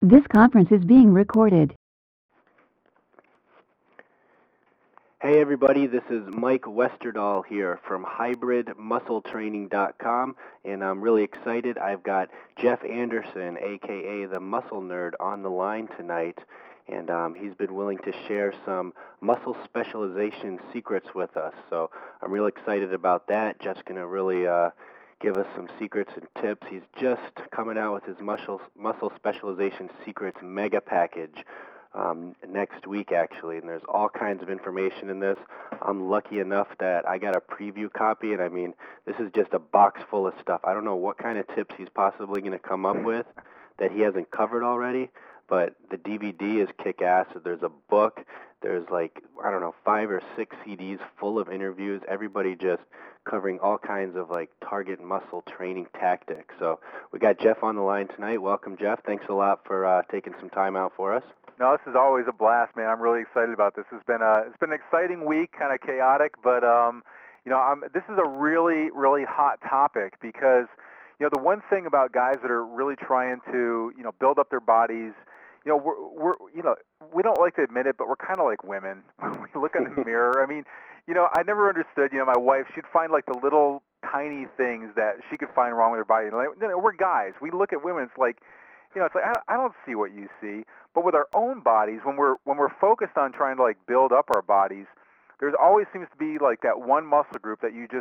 This conference is being recorded. Hey everybody, this is Mike Westerdahl here from hybridmuscletraining.com, and I'm really excited. I've got Jeff Anderson, aka the Muscle Nerd, on the line tonight, and he's been willing to share some muscle specialization secrets with us. So I'm real excited about that. Jeff's going to really give us some secrets and tips. He's just coming out with his muscle specialization secrets mega package. Next week, actually, and there's all kinds of information in this. I'm lucky enough that I got a preview copy, and I mean, this is just a box full of stuff. I don't know what kind of tips he's possibly going to come up with that he hasn't covered already, but the DVD is kick-ass. There's a book. There's like, I don't know, 5 or 6 CDs full of interviews, everybody just covering all kinds of like target muscle training tactics. So we got Jeff on the line tonight. Welcome, Jeff. Thanks a lot for taking some time out for us. No, this is always a blast, man. I'm really excited about this. It's been an exciting week, kind of chaotic, but this is a really, really hot topic because the one thing about guys that are really trying to build up their bodies, we don't like to admit it, but we're kind of like women. We look in the mirror. I mean, I never understood. My wife, she'd find like the little tiny things that she could find wrong with her body. We're guys. We look at women. It's like. It's like I don't see what you see, but with our own bodies, when we're focused on trying to like build up our bodies, there's always seems to be like that one muscle group that you've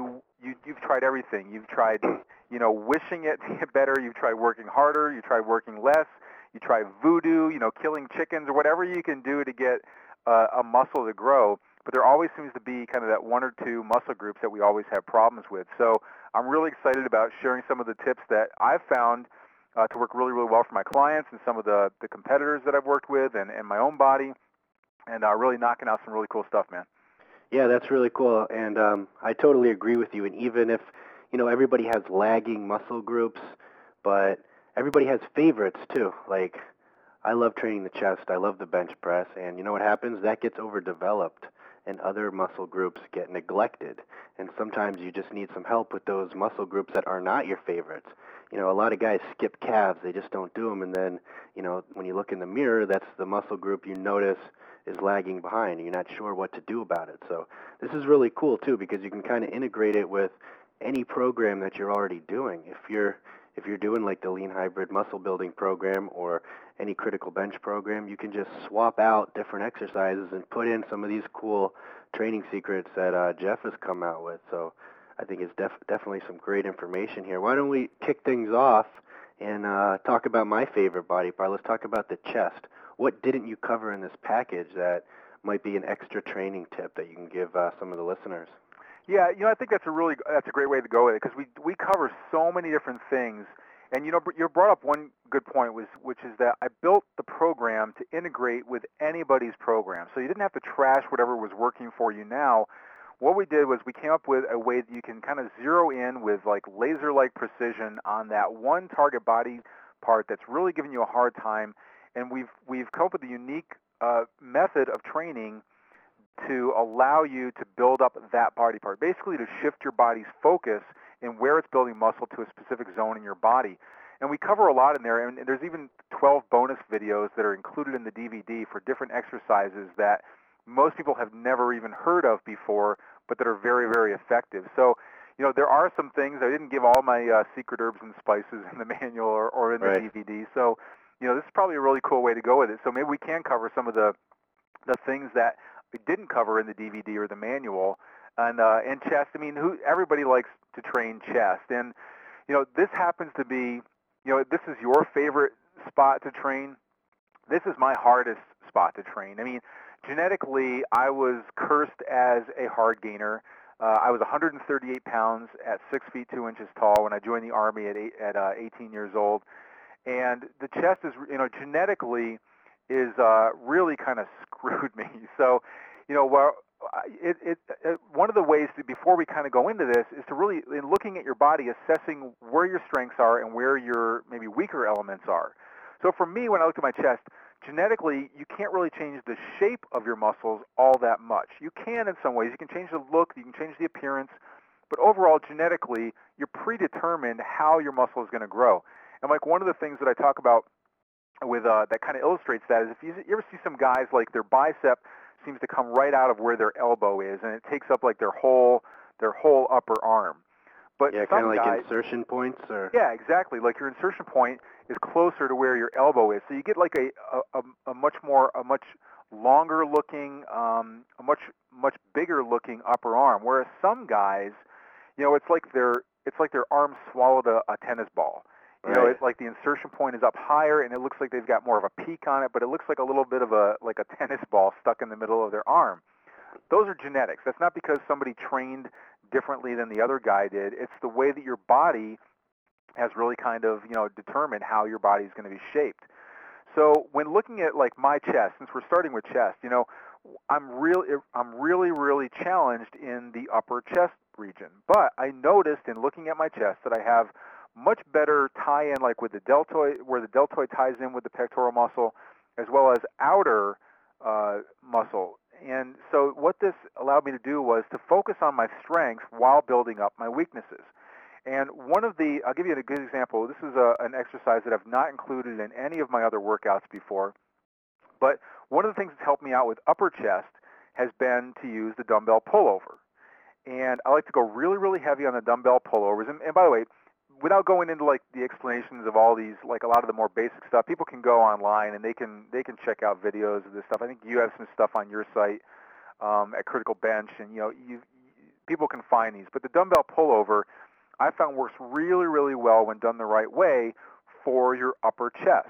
tried everything. You've tried wishing it to get better. You've tried working harder. You tried working less. You tried voodoo. Killing chickens or whatever you can do to get a muscle to grow. But there always seems to be kind of that one or two muscle groups that we always have problems with. So I'm really excited about sharing some of the tips that I've found to work really, really well for my clients and some of the competitors that I've worked with and my own body, and really knocking out some really cool stuff, man. Yeah, that's really cool, and I totally agree with you. And even if, everybody has lagging muscle groups, but everybody has favorites too. Like, I love training the chest, I love the bench press, and you know what happens? That gets overdeveloped, and other muscle groups get neglected. And sometimes you just need some help with those muscle groups that are not your favorites. A lot of guys skip calves, they just don't do them, and then, when you look in the mirror, that's the muscle group you notice is lagging behind, and you're not sure what to do about it. So this is really cool, too, because you can kind of integrate it with any program that you're already doing. If you're doing like the Lean Hybrid Muscle Building program or any critical bench program, you can just swap out different exercises and put in some of these cool training secrets that Jeff has come out with. So I think it's definitely some great information here. Why don't we kick things off and talk about my favorite body part? Let's talk about the chest. What didn't you cover in this package that might be an extra training tip that you can give some of the listeners? Yeah, I think that's a great way to go with it because we cover so many different things. And you brought up one good point, which is that I built the program to integrate with anybody's program, so you didn't have to trash whatever was working for you now. What we did was we came up with a way that you can kind of zero in with like laser-like precision on that one target body part that's really giving you a hard time, and we've come up with a unique method of training to allow you to build up that body part, basically to shift your body's focus in where it's building muscle to a specific zone in your body. And we cover a lot in there, and there's even 12 bonus videos that are included in the DVD for different exercises that most people have never even heard of before, but that are very, very effective. So, there are some things. I didn't give all my secret herbs and spices in the manual or in the DVD. So, this is probably a really cool way to go with it. So maybe we can cover some of the things that we didn't cover in the DVD or the manual. And chest, everybody likes to train chest. And, this happens to be, this is your favorite spot to train. This is my hardest spot to train. Genetically, I was cursed as a hard gainer. I was 138 pounds at 6 feet 2 inches tall when I joined the Army at 18 years old. And the chest is, genetically is really kind of screwed me. So, one of the ways to, before we kind of go into this, is to really, in looking at your body, assessing where your strengths are and where your maybe weaker elements are. So for me, when I looked at my chest, genetically, you can't really change the shape of your muscles all that much. You can in some ways. You can change the look, you can change the appearance, but overall, genetically, you're predetermined how your muscle is going to grow. And like one of the things that I talk about that kind of illustrates that is if you ever see some guys like their bicep seems to come right out of where their elbow is, and it takes up like their whole upper arm. But Yeah, some kind of like guys, insertion points, or yeah, exactly. Like your insertion point is closer to where your elbow is, so you get like a much longer looking, a much bigger looking upper arm. Whereas some guys, it's like their arm swallowed a tennis ball. right. It's like the insertion point is up higher, and it looks like they've got more of a peak on it, but it looks like a little bit of a tennis ball stuck in the middle of their arm. Those are genetics. That's not because somebody trained differently than the other guy did. It's the way that your body has really kind of, determined how your body is going to be shaped. So when looking at like my chest, since we're starting with chest, I'm really challenged in the upper chest region. But I noticed in looking at my chest that I have much better tie-in, like with the deltoid, where the deltoid ties in with the pectoral muscle, as well as outer muscle. And so what this allowed me to do was to focus on my strengths while building up my weaknesses. And I'll give you a good example. This is an exercise that I've not included in any of my other workouts before. But one of the things that's helped me out with upper chest has been to use the dumbbell pullover. And I like to go really, really heavy on the dumbbell pullovers. And by the way, without going into like the explanations of all these, like a lot of the more basic stuff, people can go online and they can check out videos of this stuff. I think you have some stuff on your site at Critical Bench, and people can find these. But the dumbbell pullover, I found works really, really well when done the right way for your upper chest.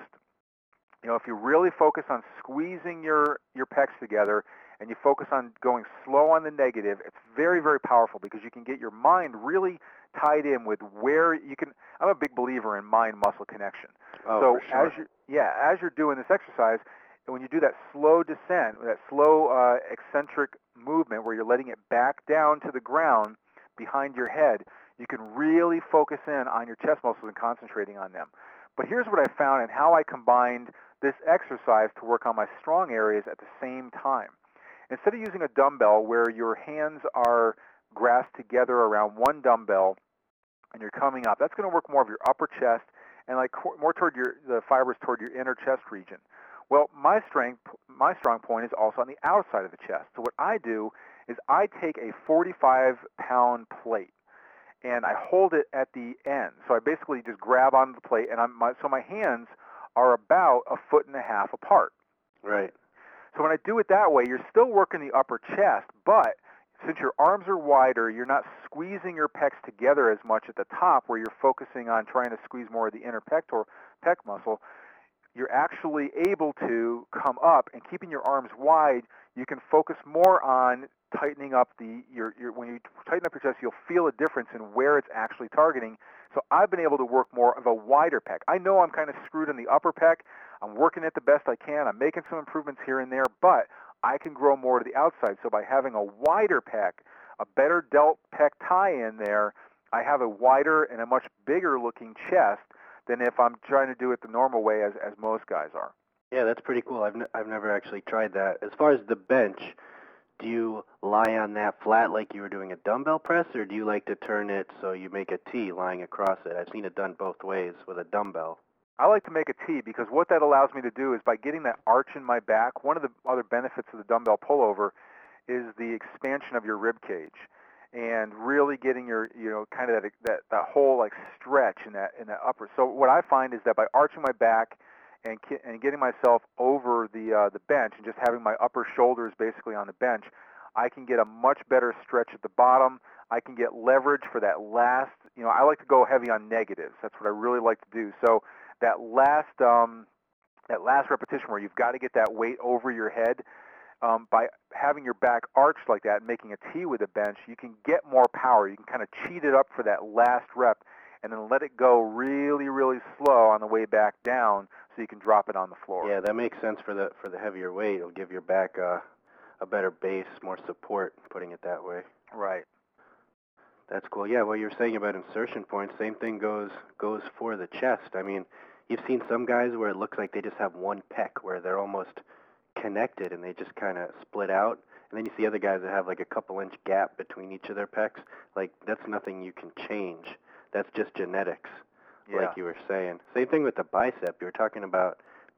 If you really focus on squeezing your pecs together and you focus on going slow on the negative, it's very, very powerful because you can get your mind really tied in with where you can. I'm a big believer in mind-muscle connection. Oh, So for sure. as you're doing this exercise, when you do that slow descent, that slow eccentric movement where you're letting it back down to the ground behind your head, you can really focus in on your chest muscles and concentrating on them. But here's what I found and how I combined this exercise to work on my strong areas at the same time. Instead of using a dumbbell where your hands are grasped together around one dumbbell and you're coming up, that's going to work more of your upper chest and like more toward the fibers toward your inner chest region. Well, my strong point is also on the outside of the chest. So what I do is I take a 45-pound plate and I hold it at the end. So I basically just grab onto the plate, and so my hands are about 1.5 feet apart. Right. So when I do it that way, you're still working the upper chest, but since your arms are wider, you're not squeezing your pecs together as much at the top where you're focusing on trying to squeeze more of the inner pec muscle. You're actually able to come up, and keeping your arms wide, you can focus more on tightening up when you tighten up your chest, you'll feel a difference in where it's actually targeting. So I've been able to work more of a wider pec. I know I'm kind of screwed in the upper pec. I'm working it the best I can. I'm making some improvements here and there, but I can grow more to the outside. So by having a wider pec, a better delt pec tie-in there, I have a wider and a much bigger looking chest than if I'm trying to do it the normal way as most guys are. Yeah, that's pretty cool. I've never actually tried that. As far as the bench, do you lie on that flat like you were doing a dumbbell press, or do you like to turn it so you make a T lying across it? I've seen it done both ways with a dumbbell. I like to make a T because what that allows me to do is by getting that arch in my back, one of the other benefits of the dumbbell pullover is the expansion of your rib cage and really getting your, kind of that whole like stretch in that upper. So what I find is that by arching my back and getting myself over the bench and just having my upper shoulders basically on the bench, I can get a much better stretch at the bottom. I can get leverage for that last, I like to go heavy on negatives. That's what I really like to do. So that last repetition where you've got to get that weight over your head, by having your back arched like that and making a T with the bench, you can get more power. You can kind of cheat it up for that last rep and then let it go really, really slow on the way back down so you can drop it on the floor. Yeah, that makes sense for the heavier weight. It'll give your back a better base, more support, putting it that way. Right. That's cool. Yeah, what you were saying about insertion points, same thing goes for the chest. I mean, you've seen some guys where it looks like they just have one pec where they're almost connected and they just kind of split out. And then you see other guys that have like a couple-inch gap between each of their pecs. Like, that's nothing you can change. That's just genetics, like you were saying. Same thing with the bicep. You were talking about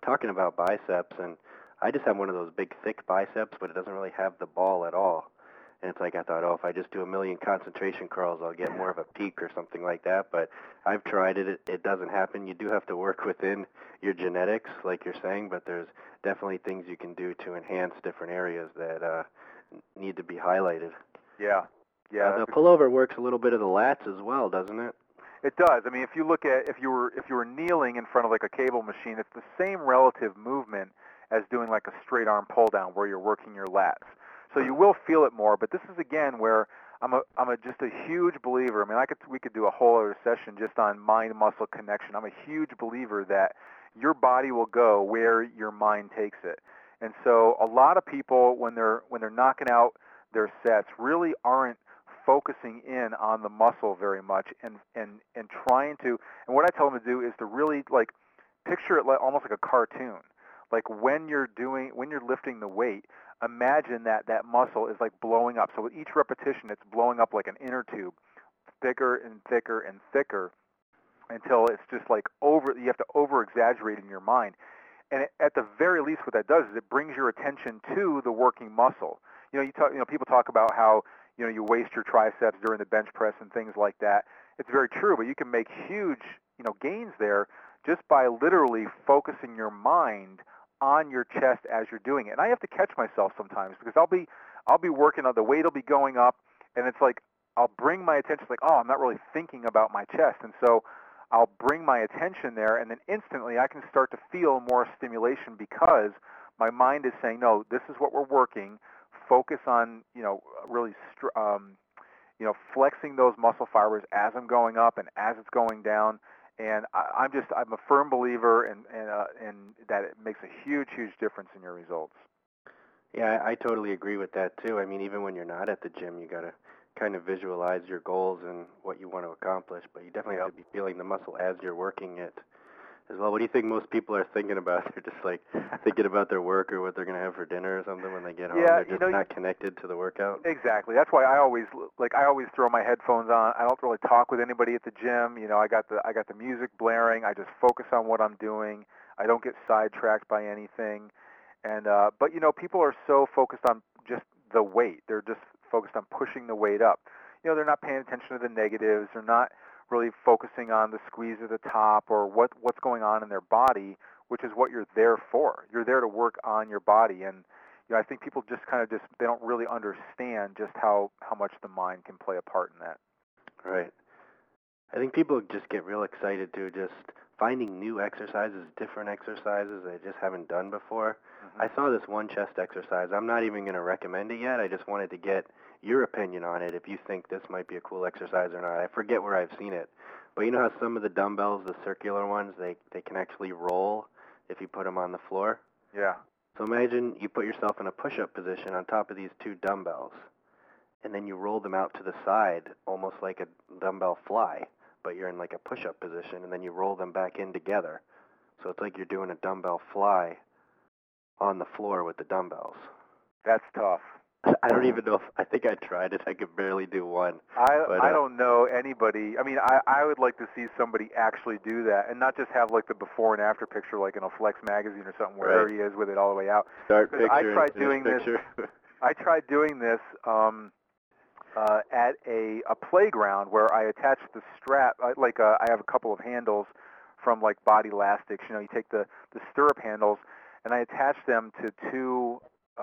talking about biceps, and I just have one of those big, thick biceps, but it doesn't really have the ball at all. And it's like I thought, oh, if I just do a million concentration curls, I'll get more of a peak or something like that. But I've tried it. It doesn't happen. You do have to work within your genetics, like you're saying, but there's definitely things you can do to enhance different areas that need to be highlighted. Yeah. The pullover works a little bit of the lats as well, doesn't it? It does. I mean, if you look at if you were kneeling in front of like a cable machine, it's the same relative movement as doing like a straight arm pull down where you're working your lats. So you will feel it more, but this is again where I'm just a huge believer. I mean, we could do a whole other session just on mind-muscle connection. I'm a huge believer that your body will go where your mind takes it. And so a lot of people when they're knocking out their sets really aren't focusing in on the muscle very much and trying to, and what I tell them to do is to really like picture it like, almost like a cartoon. Like when you're lifting the weight, imagine that muscle is like blowing up. So with each repetition, it's blowing up like an inner tube, thicker and thicker and thicker until it's just like you have to over-exaggerate in your mind. And at the very least, what that does is it brings your attention to the working muscle. People talk about how, you waste your triceps during the bench press and things like that. It's very true, but you can make huge, gains there just by literally focusing your mind on your chest as you're doing it. And I have to catch myself sometimes because I'll be working on the weight will be going up, and it's like I'll bring my attention like, oh, I'm not really thinking about my chest, and so I'll bring my attention there, and then instantly I can start to feel more stimulation because my mind is saying, no, this is what we're working. Focus on, really, flexing those muscle fibers as I'm going up and as it's going down. And I'm a firm believer in that it makes a huge, huge difference in your results. Yeah, I totally agree with that too. I mean, even when you're not at the gym, you gotta kind of visualize your goals and what you want to accomplish, but you definitely have to be feeling the muscle as you're working it as well. What do you think most people are thinking about? They're just like thinking about their work or what they're going to have for dinner or something when they get home. They're just not connected to the workout. Exactly. That's why I always throw my headphones on. I don't really talk with anybody at the gym. I got the music blaring. I just focus on what I'm doing. I don't get sidetracked by anything. And but people are so focused on just the weight. They're just focused on pushing the weight up. They're not paying attention to the negatives. They're not really focusing on the squeeze at the top or what's going on in their body, which is what you're there for. You're there to work on your body. And I think people just they don't really understand just how much the mind can play a part in that. Right. I think people just get real excited to just finding new exercises, different exercises they just haven't done before. Mm-hmm. I saw this one chest exercise. I'm not even going to recommend it yet. I just wanted to get your opinion on it, if you think this might be a cool exercise or not. I forget where I've seen it. But you know how some of the dumbbells, the circular ones, they can actually roll if you put them on the floor? Yeah. So imagine you put yourself in a push-up position on top of these two dumbbells, and then you roll them out to the side, almost like a dumbbell fly, but you're in like a push-up position, and then you roll them back in together. So it's like you're doing a dumbbell fly on the floor with the dumbbells. That's tough. I don't even know I think I tried it. I could barely do one. I don't know anybody. I mean, I would like to see somebody actually do that and not just have like the before and after picture like in a Flex magazine or something where there he is with it all the way out. Start picture. I tried doing this. I tried doing this at a playground where I attached the strap. I have a couple of handles from like Body Elastics. You take the stirrup handles and I attached them to two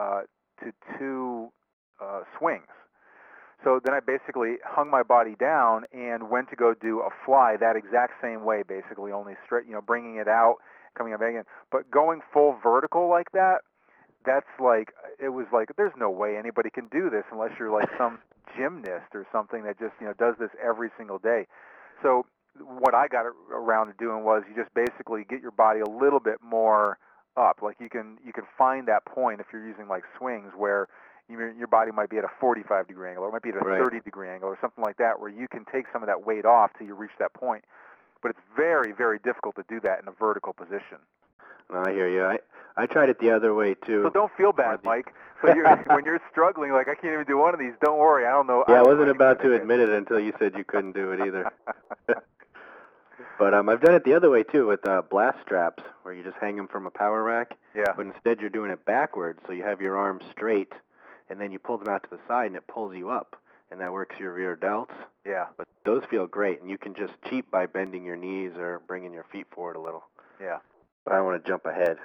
swings. So then I basically hung my body down and went to go do a fly that exact same way, basically, only straight, bringing it out, coming up again. But going full vertical like that, it was like, there's no way anybody can do this unless you're like some gymnast or something that just, does this every single day. So what I got around to doing was you just basically get your body a little bit more up. Like you can find that point if you're using like swings where your body might be at a 45-degree angle or it might be at a 30-degree angle or something like that, where you can take some of that weight off till you reach that point. But it's very, very difficult to do that in a vertical position. I hear you. I tried it the other way too. So don't feel bad, Mike. So when you're struggling, like I can't even do one of these, don't worry. I don't know. Yeah, I wasn't about to admit it until you said you couldn't do it either. But I've done it the other way too with blast straps, where you just hang them from a power rack. Yeah. But instead you're doing it backwards, so you have your arms straight, and then you pull them out to the side, and it pulls you up, and that works your rear delts. Yeah. But those feel great, and you can just cheat by bending your knees or bringing your feet forward a little. Yeah. But I don't want to jump ahead.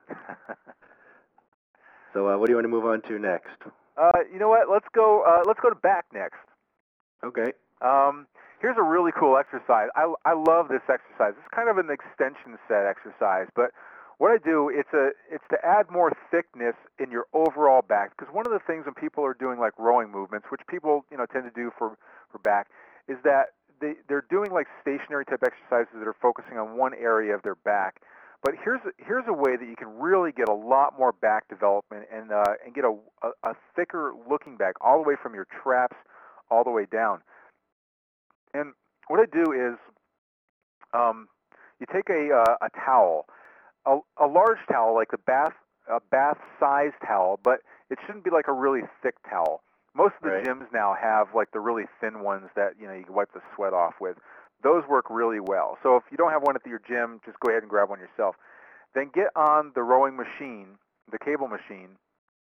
So what do you want to move on to next? You know what? Let's go to back next. Okay. Here's a really cool exercise. I love this exercise. It's kind of an extension set exercise, but what I do, it's to add more thickness in your overall back. Because one of the things when people are doing like rowing movements, which people tend to do for back, is that they're doing like stationary type exercises that are focusing on one area of their back. But here's a way that you can really get a lot more back development and get a thicker looking back all the way from your traps all the way down. And what I do is you take a towel, a large towel like a bath sized towel, but it shouldn't be like a really thick towel. Most of the Right. gyms now have like the really thin ones that you can wipe the sweat off with. Those work really well. So if you don't have one at your gym, just go ahead and grab one yourself. Then get on the rowing machine, the cable machine,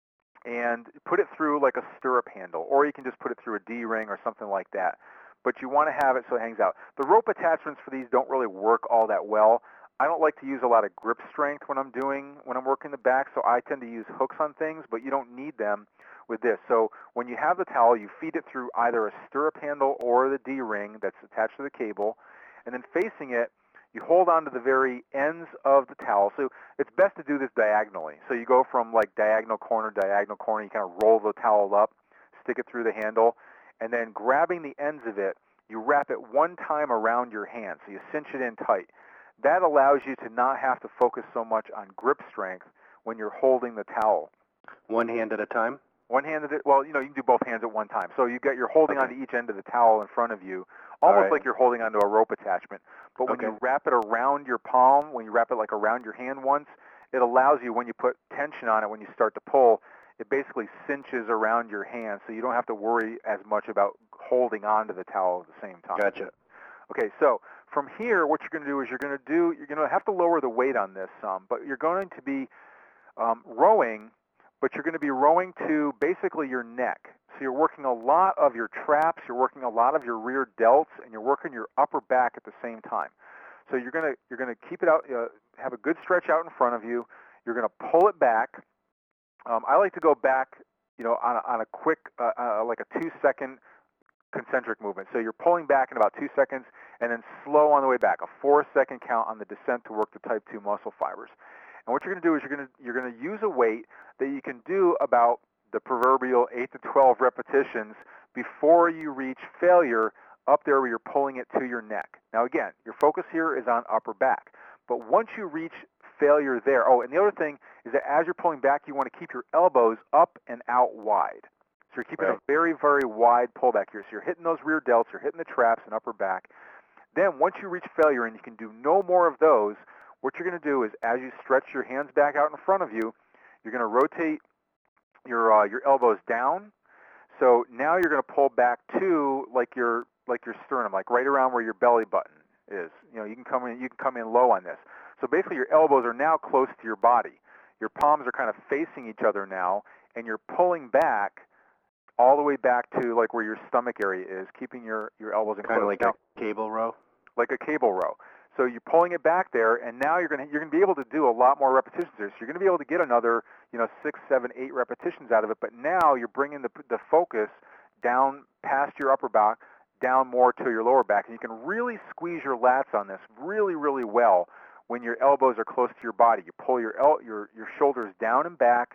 and put it through like a stirrup handle, or you can just put it through a D-ring or something like that. But you want to have it so it hangs out. The rope attachments for these don't really work all that well. I don't like to use a lot of grip strength when I'm working the back, so I tend to use hooks on things, but you don't need them with this. So when you have the towel, you feed it through either a stirrup handle or the D-ring that's attached to the cable, and then facing it, you hold on to the very ends of the towel. So it's best to do this diagonally. So you go from like diagonal corner, you kind of roll the towel up, stick it through the handle, and then grabbing the ends of it, you wrap it one time around your hand. So you cinch it in tight. That allows you to not have to focus so much on grip strength when you're holding the towel. One hand at a time? One hand at it. Well, you can do both hands at one time. So you're holding Okay. onto each end of the towel in front of you, almost right. like you're holding onto a rope attachment. But when Okay. you wrap it around your palm, when you wrap it like around your hand once, it allows you, when you put tension on it, when you start to pull, it basically cinches around your hand, so you don't have to worry as much about holding onto the towel at the same time. Gotcha. Okay, so from here, what you're going to do is you're going to have to lower the weight on this some, but you're going to be rowing, but you're going to be rowing to basically your neck. So you're working a lot of your traps, you're working a lot of your rear delts, and you're working your upper back at the same time. So you're going to keep it out, have a good stretch out in front of you. You're going to pull it back. I like to go back, on a quick, like a 2-second concentric movement. So you're pulling back in about 2 seconds, and then slow on the way back, a 4-second count on the descent to work the type 2 muscle fibers. And what you're going to do is you're going to use a weight that you can do about the proverbial 8 to 12 repetitions before you reach failure up there where you're pulling it to your neck. Now again, your focus here is on upper back. But once you reach failure there, and the other thing is that as you're pulling back, you want to keep your elbows up and out wide. So you're keeping Right. a very, very wide pullback here. So you're hitting those rear delts, you're hitting the traps and upper back. Then once you reach failure and you can do no more of those, what you're going to do is as you stretch your hands back out in front of you, you're going to rotate your elbows down. So now you're going to pull back to like your sternum, like right around where your belly button is. You can come in low on this. So basically your elbows are now close to your body. Your palms are kind of facing each other now, and you're pulling back all the way back to like where your stomach area is, keeping your elbows in Kind of close. like Now, a cable row? like a cable row. So you're pulling it back there, and now you're going to be able to do a lot more repetitions there. So you're going to be able to get another 6, 7, 8 repetitions out of it. But now you're bringing the focus down past your upper back, down more to your lower back, and you can really squeeze your lats on this really, really well when your elbows are close to your body. You pull your shoulders down and back,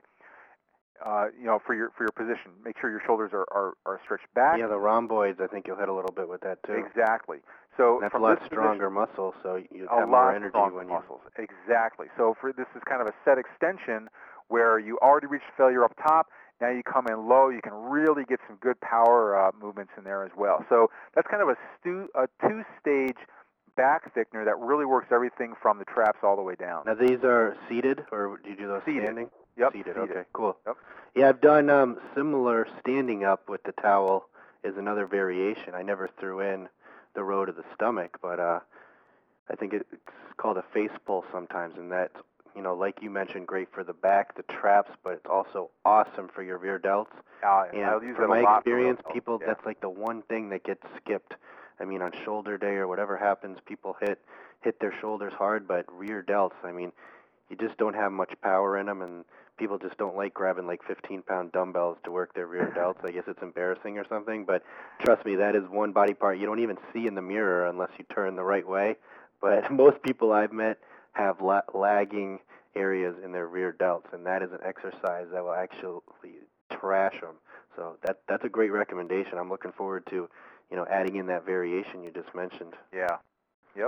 for your position. Make sure your shoulders are stretched back. Yeah, the rhomboids, I think you'll hit a little bit with that too. Exactly. So That's a from lot this stronger muscle, so you a have more lot energy stronger when you... muscles. Exactly. So this is kind of a set extension where you already reached failure up top. Now you come in low. You can really get some good power movements in there as well. So that's kind of a two-stage back thickener that really works everything from the traps all the way down. Now these are seated, or do you do those Seated. standing? Yep. Seated. Seated. Okay, cool. Yep. Yeah, I've done similar standing up with the towel is another variation. I never threw in the row to the stomach, but I think it's called a face pull sometimes, and that's, like you mentioned, great for the back, the traps, but it's also awesome for your rear delts. And I'll use from that a my lot experience, for real people, delts. that's like the one thing that gets skipped. I mean, on shoulder day or whatever happens, people hit their shoulders hard, but rear delts, I mean, you just don't have much power in them, and people just don't like grabbing like 15-pound dumbbells to work their rear delts. I guess it's embarrassing or something, but trust me, that is one body part you don't even see in the mirror unless you turn the right way. But most people I've met have lagging areas in their rear delts, and that is an exercise that will actually trash them. So that's a great recommendation. I'm looking forward to, adding in that variation you just mentioned. Yeah. Yep.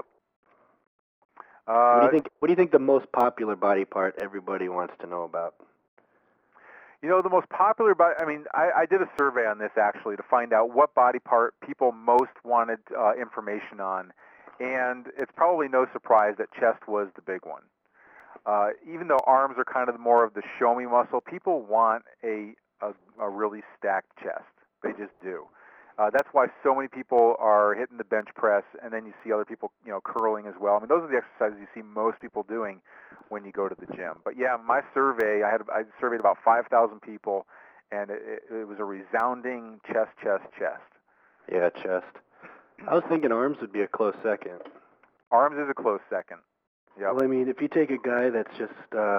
What do you think the most popular body part everybody wants to know about? The most popular body, I did a survey on this actually to find out what body part people most wanted information on, and it's probably no surprise that chest was the big one. Even though arms are kind of more of the show-me muscle, people want a really stacked chest. They just do. That's why so many people are hitting the bench press, and then you see other people, curling as well. I mean, those are the exercises you see most people doing when you go to the gym. But yeah, my survey, I surveyed about 5,000 people, and it was a resounding chest. Yeah, chest. I was thinking arms would be a close second. Arms is a close second. Yep. Well, I mean, if you take a guy that's just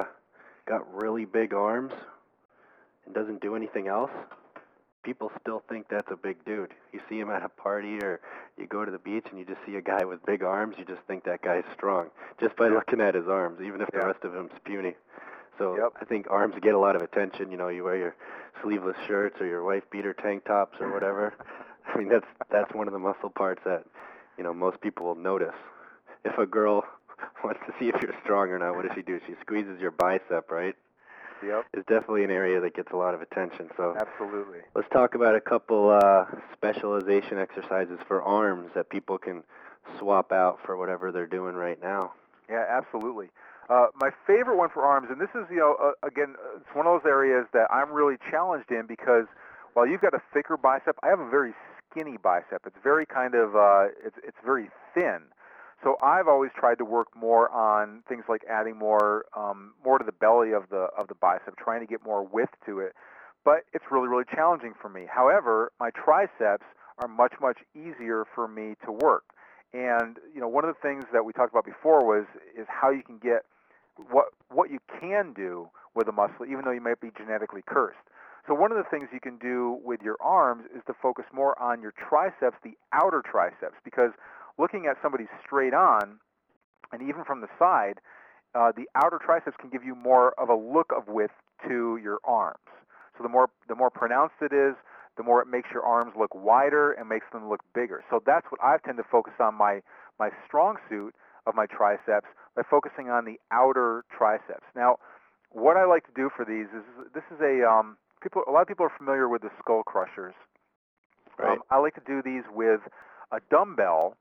got really big arms and doesn't do anything else, people still think that's a big dude. You see him at a party or you go to the beach and you just see a guy with big arms, you just think that guy's strong just by looking at his arms, even if the rest of him's puny. So I think arms get a lot of attention. You wear your sleeveless shirts or your wife beater tank tops or whatever. I mean, that's one of the muscle parts that, most people will notice. If a girl wants to see if you're strong or not, what does she do? She squeezes your bicep, right? Yep. It's definitely an area that gets a lot of attention. So absolutely. Let's talk about a couple specialization exercises for arms that people can swap out for whatever they're doing right now. Yeah, absolutely. My favorite one for arms, and this is, again, it's one of those areas that I'm really challenged in because while you've got a thicker bicep, I have a very skinny bicep. It's very kind of, it's very thin. So I've always tried to work more on things like adding more to the belly of the bicep, trying to get more width to it. But it's really, really challenging for me. However, my triceps are much, much easier for me to work. And one of the things that we talked about before is how you can get what you can do with a muscle, even though you might be genetically cursed. So one of the things you can do with your arms is to focus more on your triceps, the outer triceps, because looking at somebody straight on, and even from the side, the outer triceps can give you more of a look of width to your arms. So the more pronounced it is, the more it makes your arms look wider and makes them look bigger. So that's what I tend to focus on my strong suit of my triceps by focusing on the outer triceps. Now, what I like to do for these is a lot of people are familiar with the skull crushers. Right. I like to do these with a dumbbell.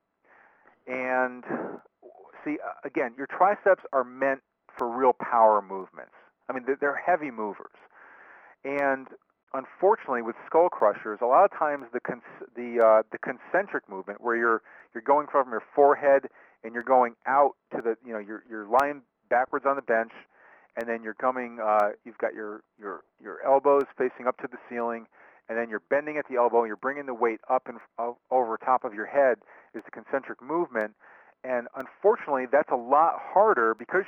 And see, again, your triceps are meant for real power movements. I mean, they're heavy movers. And unfortunately, with skull crushers, a lot of times the concentric movement, where you're going from your forehead and you're going out to the, you're lying backwards on the bench, and then you're coming, you've got your elbows facing up to the ceiling, and then you're bending at the elbow, and you're bringing the weight up and over top of your head is the concentric movement. And unfortunately, that's a lot harder because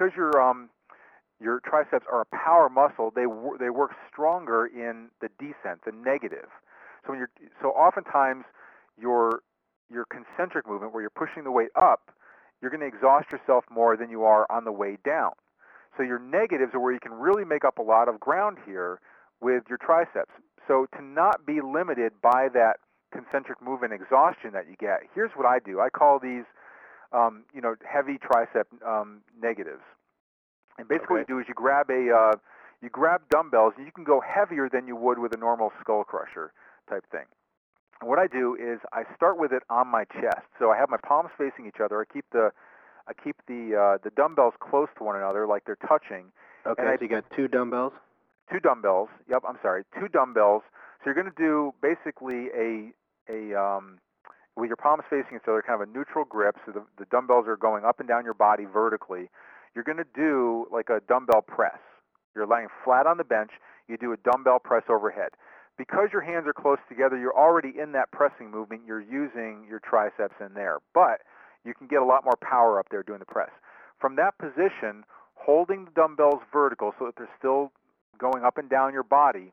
your triceps are a power muscle. They work stronger in the descent, the negative. So oftentimes your concentric movement, where you're pushing the weight up, you're going to exhaust yourself more than you are on the way down. So your negatives are where you can really make up a lot of ground here with your triceps. So to not be limited by that concentric movement exhaustion that you get, here's what I do. I call these, heavy tricep negatives. And basically what you do is you grab dumbbells, and you can go heavier than you would with a normal skull crusher type thing. And what I do is I start with it on my chest. So I have my palms facing each other. I keep the dumbbells close to one another, like they're touching. Okay, so you got two dumbbells? Two dumbbells. Yep, I'm sorry. Two dumbbells. So you're going to do basically with your palms facing each other, kind of a neutral grip, so the dumbbells are going up and down your body vertically. You're going to do like a dumbbell press. You're lying flat on the bench. You do a dumbbell press overhead. Because your hands are close together, you're already in that pressing movement. You're using your triceps in there. But you can get a lot more power up there doing the press. From that position, holding the dumbbells vertical so that they're still going up and down your body,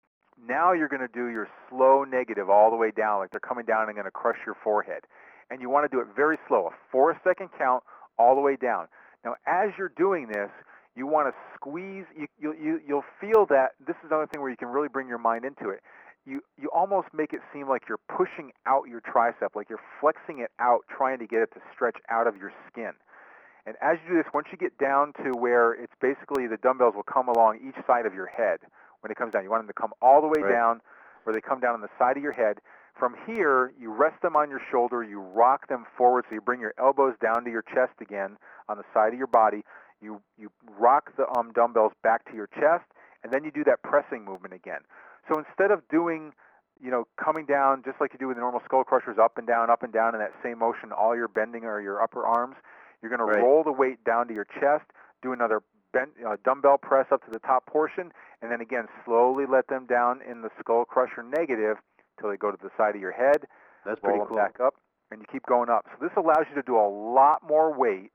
now you're going to do your slow negative all the way down, like they're coming down and going to crush your forehead. And you want to do it very slow, a 4-second count all the way down. Now, as you're doing this, you want to squeeze. You'll feel that this is another thing where you can really bring your mind into it. You almost make it seem like you're pushing out your tricep, like you're flexing it out, trying to get it to stretch out of your skin. And as you do this, once you get down to where it's basically the dumbbells will come along each side of your head when it comes down. You want them to come all the way down where they come down on the side of your head. From here, you rest them on your shoulder. You rock them forward, so you bring your elbows down to your chest again on the side of your body. You rock the dumbbells back to your chest, and then you do that pressing movement again. So instead of doing, coming down just like you do with the normal skull crushers, up and down in that same motion, all your bending or your upper arms, you're going to roll the weight down to your chest, do another dumbbell press up to the top portion, and then again slowly let them down in the skull crusher negative until they go to the side of your head. That's pretty roll cool. them back up, and you keep going up. So this allows you to do a lot more weight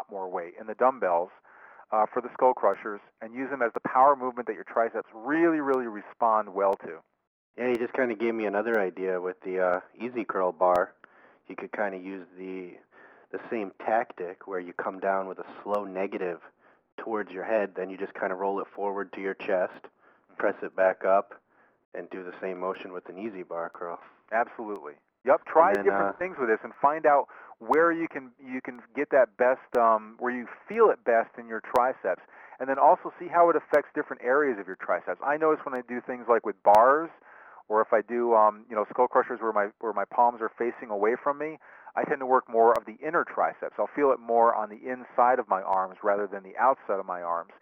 in the dumbbells for the skull crushers, and use them as the power movement that your triceps really, really respond well to. Yeah, you just kind of gave me another idea with the Easy Curl bar. You could kind of use the same tactic where you come down with a slow negative towards your head, then you just kind of roll it forward to your chest, press it back up, and do the same motion with an Easy Bar curl. Absolutely. Yep. Try different things with this and find out where you can get that best, where you feel it best in your triceps, and then also see how it affects different areas of your triceps. I notice when I do things like with bars, or if I do skull crushers where my palms are facing away from me, I tend to work more of the inner triceps. I'll feel it more on the inside of my arms rather than the outside of my arms.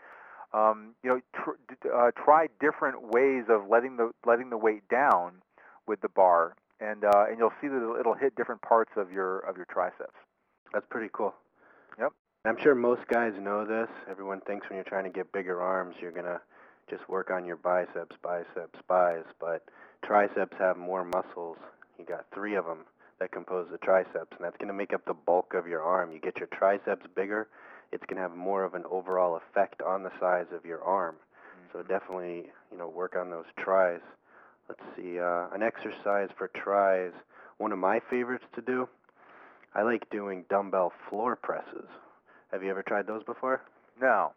Try different ways of letting the weight down with the bar, and you'll see that it'll hit different parts of your triceps. That's pretty cool. Yep. I'm sure most guys know this. Everyone thinks when you're trying to get bigger arms, you're gonna just work on your biceps, buys, but triceps have more muscles. You got 3 of them that compose the triceps, and that's going to make up the bulk of your arm. You get your triceps bigger, it's going to have more of an overall effect on the size of your arm. So definitely, work on those tris. Let's see, an exercise for tris. One of my favorites to do, I like doing dumbbell floor presses. Have you ever tried those before? No.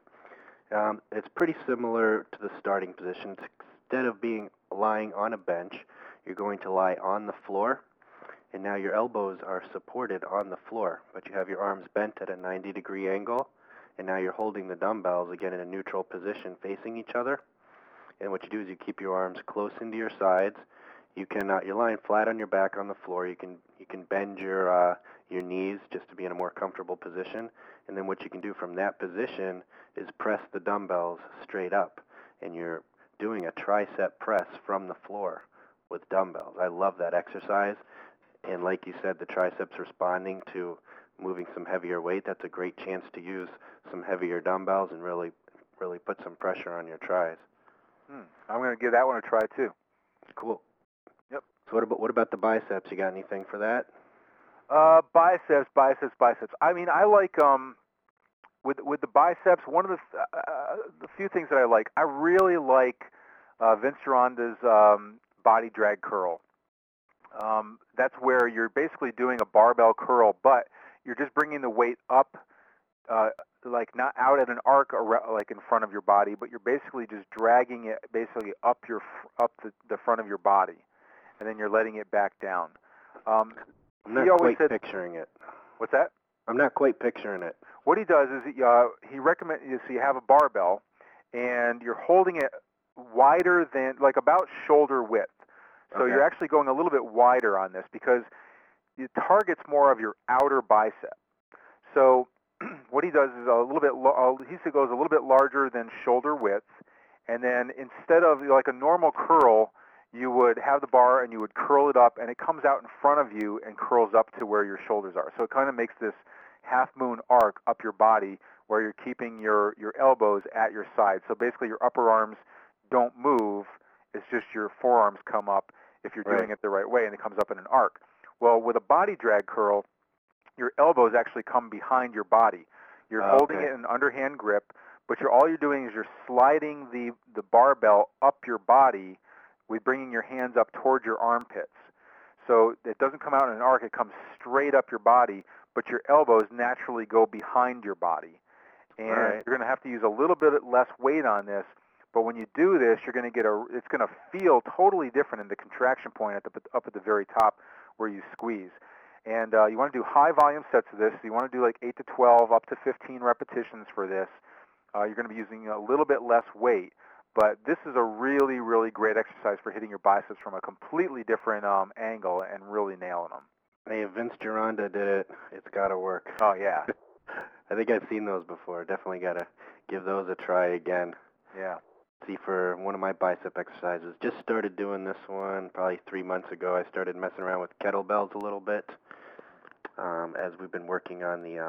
It's pretty similar to the starting position. Instead of lying on a bench, you're going to lie on the floor, and now your elbows are supported on the floor, but you have your arms bent at a 90-degree angle, and now you're holding the dumbbells again in a neutral position facing each other. And what you do is you keep your arms close into your sides. You're lying flat on your back on the floor. You can bend your knees just to be in a more comfortable position. And then what you can do from that position is press the dumbbells straight up, and you're doing a tricep press from the floor with dumbbells. I love that exercise. And like you said, the triceps responding to moving some heavier weight, that's a great chance to use some heavier dumbbells and really put some pressure on your tris. I'm going to give that one a try too. Cool. Yep. So what about the biceps? You got anything for that? Biceps. I mean, I like with the biceps. One of the few things that I like, I really like Vince Gironda's body drag curl. That's where you're basically doing a barbell curl, but you're just bringing the weight up, like not out at an arc like in front of your body, but you're basically just dragging it basically up the front of your body, and then you're letting it back down. I'm not quite picturing it. What's that? I'm not quite picturing it. What he does is he recommends so you have a barbell, and you're holding it wider than like about shoulder width. So Okay. You're actually going a little bit wider on this because it targets more of your outer bicep. So what he does is he goes a little bit larger than shoulder width, and then instead of like a normal curl, you would have the bar and you would curl it up, and it comes out in front of you and curls up to where your shoulders are. So it kind of makes this half-moon arc up your body where you're keeping your elbows at your side. So basically your upper arms don't move. It's just your forearms come up if you're doing it the right way, and it comes up in an arc. Well, with a body drag curl, your elbows actually come behind your body. You're holding it in an underhand grip, but all you're doing is you're sliding the barbell up your body with bringing your hands up towards your armpits. So it doesn't come out in an arc, it comes straight up your body, but your elbows naturally go behind your body. And you're going to have to use a little bit less weight on this, but when you do this, you're going to get it's going to feel totally different in the contraction point up at the very top where you squeeze. And you want to do high volume sets of this. So you want to do like 8 to 12, up to 15 repetitions for this. You're going to be using a little bit less weight. But this is a really, really great exercise for hitting your biceps from a completely different angle and really nailing them. Hey, if Vince Gironda did it, it's got to work. Oh, yeah. I think I've seen those before. Definitely got to give those a try again. Yeah. See, for one of my bicep exercises, just started doing this one probably 3 months ago. I started messing around with kettlebells a little bit as we've been working on the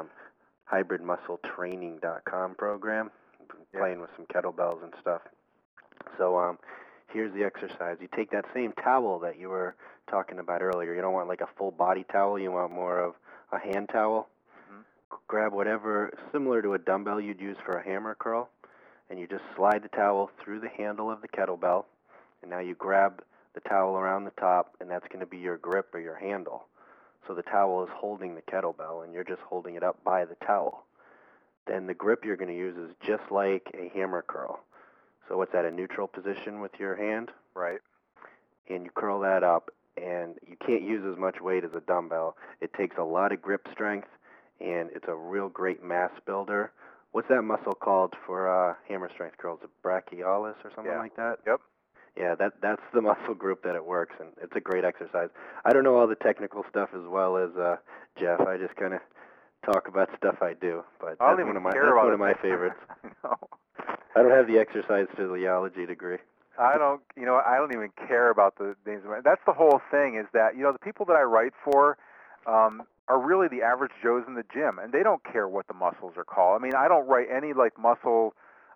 hybridmuscletraining.com program. Been playing with some kettlebells and stuff. So here's the exercise. You take that same towel that you were talking about earlier. You don't want like a full body towel. You want more of a hand towel. Mm-hmm. Grab whatever, similar to a dumbbell you'd use for a hammer curl, and you just slide the towel through the handle of the kettlebell, and now you grab the towel around the top, and that's going to be your grip or your handle. So the towel is holding the kettlebell, and you're just holding it up by the towel. Then the grip you're going to use is just like a hammer curl. So it's at a neutral position with your hand. Right. And you curl that up, and you can't use as much weight as a dumbbell. It takes a lot of grip strength, and it's a real great mass builder. What's that muscle called for hammer strength curls? A brachialis or something like that? Yep. Yeah, that's the muscle group that it works, and it's a great exercise. I don't know all the technical stuff as well as Jeff. I just kind of talk about stuff I do, but that's one of my favorites. No. I don't have the exercise physiology degree. I don't even care about the names. That's the whole thing, is that, the people that I write for are really the average Joes in the gym, and they don't care what the muscles are called. I mean, I don't write any like muscle,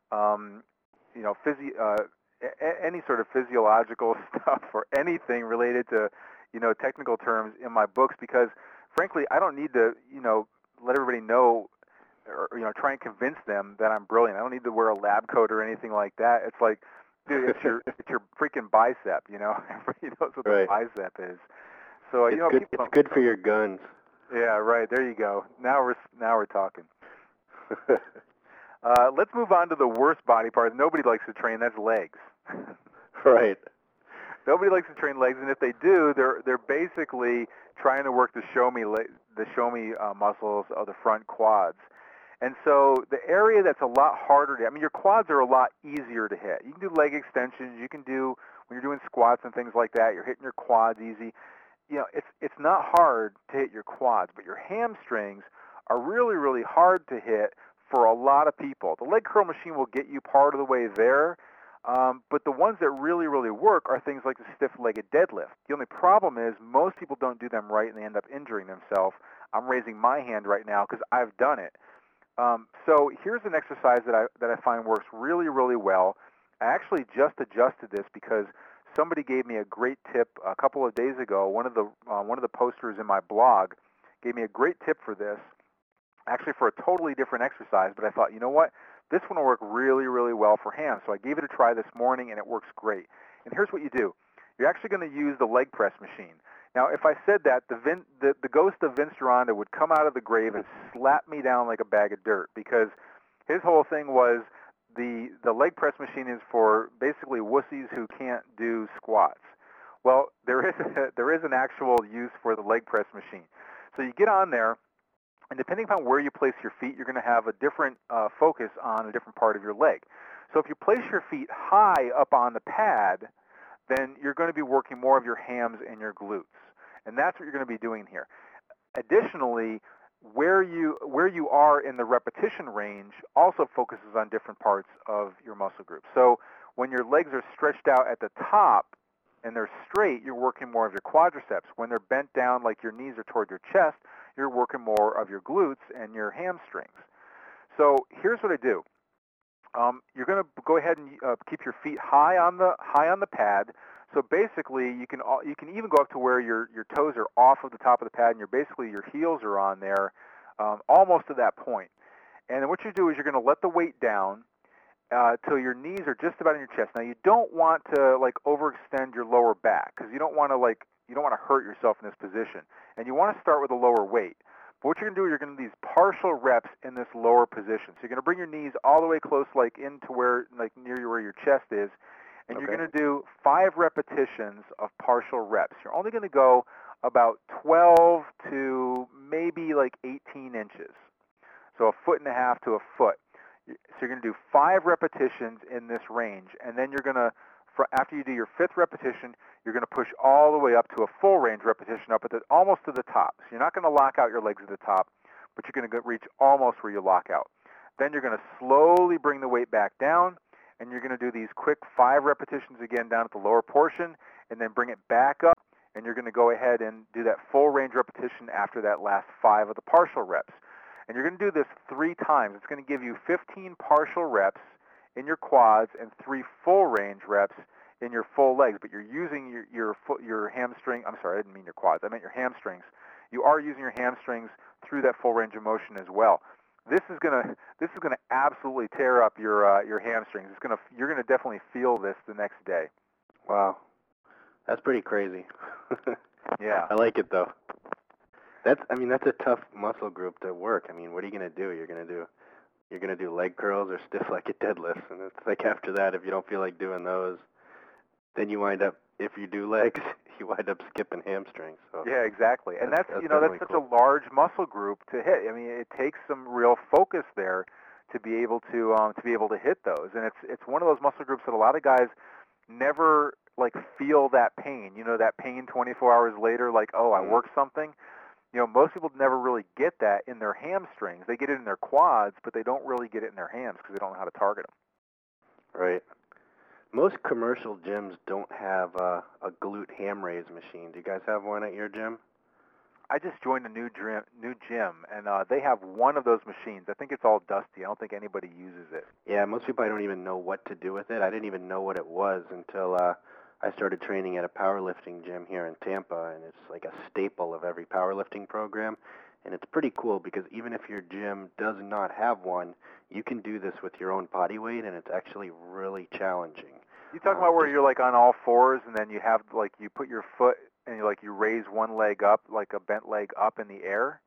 any sort of physiological stuff or anything related to, technical terms in my books, because frankly, I don't need to, let everybody know or, try and convince them that I'm brilliant. I don't need to wear a lab coat or anything like that. It's like, dude, it's your freaking bicep, Everybody knows what the bicep is. So, it's good for your guns. Yeah, right. There you go. Now we're talking. Let's move on to the worst body part nobody likes to train. That's legs. Right. Nobody likes to train legs, and if they do, they're basically trying to work the show me muscles of the front quads. And so the area that's a lot harder to, your quads are a lot easier to hit. You can do leg extensions. You can do, when you're doing squats and things like that, you're hitting your quads easy. It's not hard to hit your quads, but your hamstrings are really, really hard to hit for a lot of people. The leg curl machine will get you part of the way there, but the ones that really, really work are things like the stiff-legged deadlift. The only problem is most people don't do them right, and they end up injuring themselves. I'm raising my hand right now because I've done it. So here's an exercise that I find works really, really well. I actually just adjusted this because somebody gave me a great tip a couple of days ago. One of the posters in my blog gave me a great tip for this, actually for a totally different exercise, but I thought, you know what? This one will work really, really well for hams. So I gave it a try this morning, and it works great. And here's what you do. You're actually going to use the leg press machine. Now, if I said that, the ghost of Vince Gironda would come out of the grave and slap me down like a bag of dirt, because his whole thing was the leg press machine is for basically wussies who can't do squats. Well, there is an actual use for the leg press machine. So you get on there, and depending upon where you place your feet, you're going to have a different focus on a different part of your leg. So if you place your feet high up on the pad, then you're going to be working more of your hams and your glutes. And that's what you're going to be doing here. Additionally, where you are in the repetition range also focuses on different parts of your muscle group. So when your legs are stretched out at the top, and they're straight, you're working more of your quadriceps. When they're bent down like your knees are toward your chest, you're working more of your glutes and your hamstrings. So here's what I do. You're going to go ahead and keep your feet high on the pad. So basically, you can even go up to where your toes are off of the top of the pad, and your heels are on there, almost to that point. And then what you do is you're going to let the weight down till your knees are just about in your chest. Now you don't want to like overextend your lower back because you don't want to hurt yourself in this position, and you want to start with a lower weight. But what you're going to do is you're going to do these partial reps in this lower position. So you're going to bring your knees all the way close, like into where, like near where your chest is, and you're going to do 5 repetitions of partial reps. You're only going to go about 12 to maybe like 18 inches, so a foot and a half to a foot. So you're going to do 5 repetitions in this range, and then you're going to, after you do your 5th repetition, you're going to push all the way up to a full range repetition up at almost to the top. So you're not going to lock out your legs at the top, but you're going to reach almost where you lock out. Then you're going to slowly bring the weight back down, and you're going to do these quick 5 repetitions again down at the lower portion, and then bring it back up, and you're going to go ahead and do that full range repetition after that last 5 of the partial reps. And you're going to do this 3 times. It's going to give you 15 partial reps in your quads and 3 full range reps in your full legs. But you're using your hamstring. I'm sorry, I didn't mean your quads. I meant your hamstrings. You are using your hamstrings through that full range of motion as well. This is gonna absolutely tear up your hamstrings. You're gonna definitely feel this the next day. Wow, that's pretty crazy. Yeah, I like it though. That's a tough muscle group to work. I mean, what are you gonna do? You're gonna do leg curls or stiff leg deadlifts, and it's like after that, if you don't feel like doing those, then you wind up, if you do legs, you wind up skipping hamstrings. So yeah, exactly. And that's such cool. a large muscle group to hit. I mean, it takes some real focus there to be able to hit those. And it's one of those muscle groups that a lot of guys never like feel that pain. You know, that pain 24 hours later, like, oh, I worked something. You know, most people never really get that in their hamstrings. They get it in their quads, but they don't really get it in their hams because they don't know how to target them. Right. Most commercial gyms don't have a glute ham raise machine. Do you guys have one at your gym? I just joined a new gym, and they have one of those machines. I think it's all dusty. I don't think anybody uses it. Yeah, most people, I don't even know what to do with it. I didn't even know what it was until I started training at a powerlifting gym here in Tampa, and it's like a staple of every powerlifting program. And it's pretty cool because even if your gym does not have one, you can do this with your own body weight, and it's actually really challenging. You talking about where you're like on all fours, and then you have like you put your foot and you raise one leg up, like a bent leg up in the air?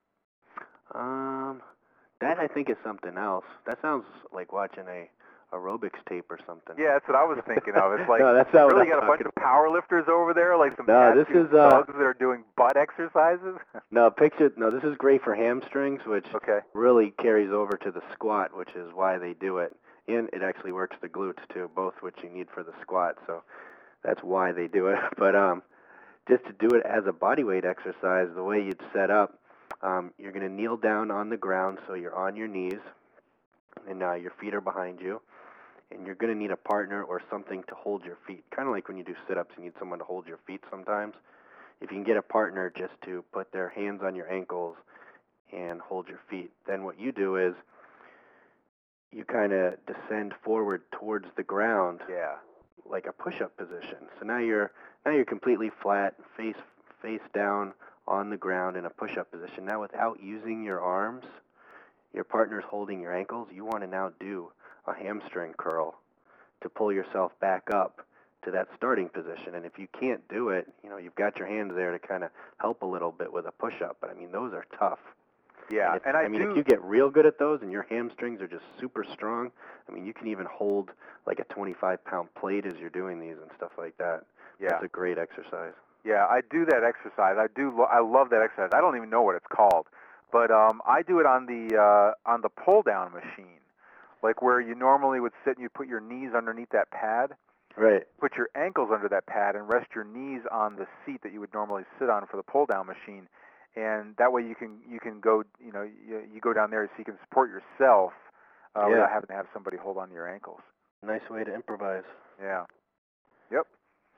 That I think is something else. That sounds like watching a aerobics tape or something. Yeah, that's what I was thinking of. It's like no, that's not really what got a bunch of power lifters over there, like some this is thugs that are doing butt exercises. This is great for hamstrings, which okay. really carries over to the squat, which is why they do it. And it actually works the glutes too, both which you need for the squat. So that's why they do it. But just to do it as a bodyweight exercise, the way you'd set up, you're going to kneel down on the ground, so you're on your knees, and your feet are behind you, and you're going to need a partner or something to hold your feet. Kind of like when you do sit-ups, you need someone to hold your feet sometimes. If you can get a partner just to put their hands on your ankles and hold your feet, then what you do is you kind of descend forward towards the ground. Yeah. Like a push-up position. So now you're completely flat, face down on the ground in a push-up position. Now without using your arms, your partner's holding your ankles, you want to now do a hamstring curl to pull yourself back up to that starting position. And if you can't do it, you've got your hands there to kind of help a little bit with a push-up. But those are tough. Yeah, and if you get real good at those and your hamstrings are just super strong, you can even hold like a 25-pound plate as you're doing these and stuff like that. Yeah. That's a great exercise. Yeah, I do that exercise. I love that exercise. I don't even know what it's called, but I do it on the pull-down machine, like where you normally would sit and you put your knees underneath that pad. Right. Put your ankles under that pad and rest your knees on the seat that you would normally sit on for the pull-down machine. And that way you can go, you go down there so you can support yourself without having to have somebody hold on to your ankles. Nice way to improvise. Yeah. Yep.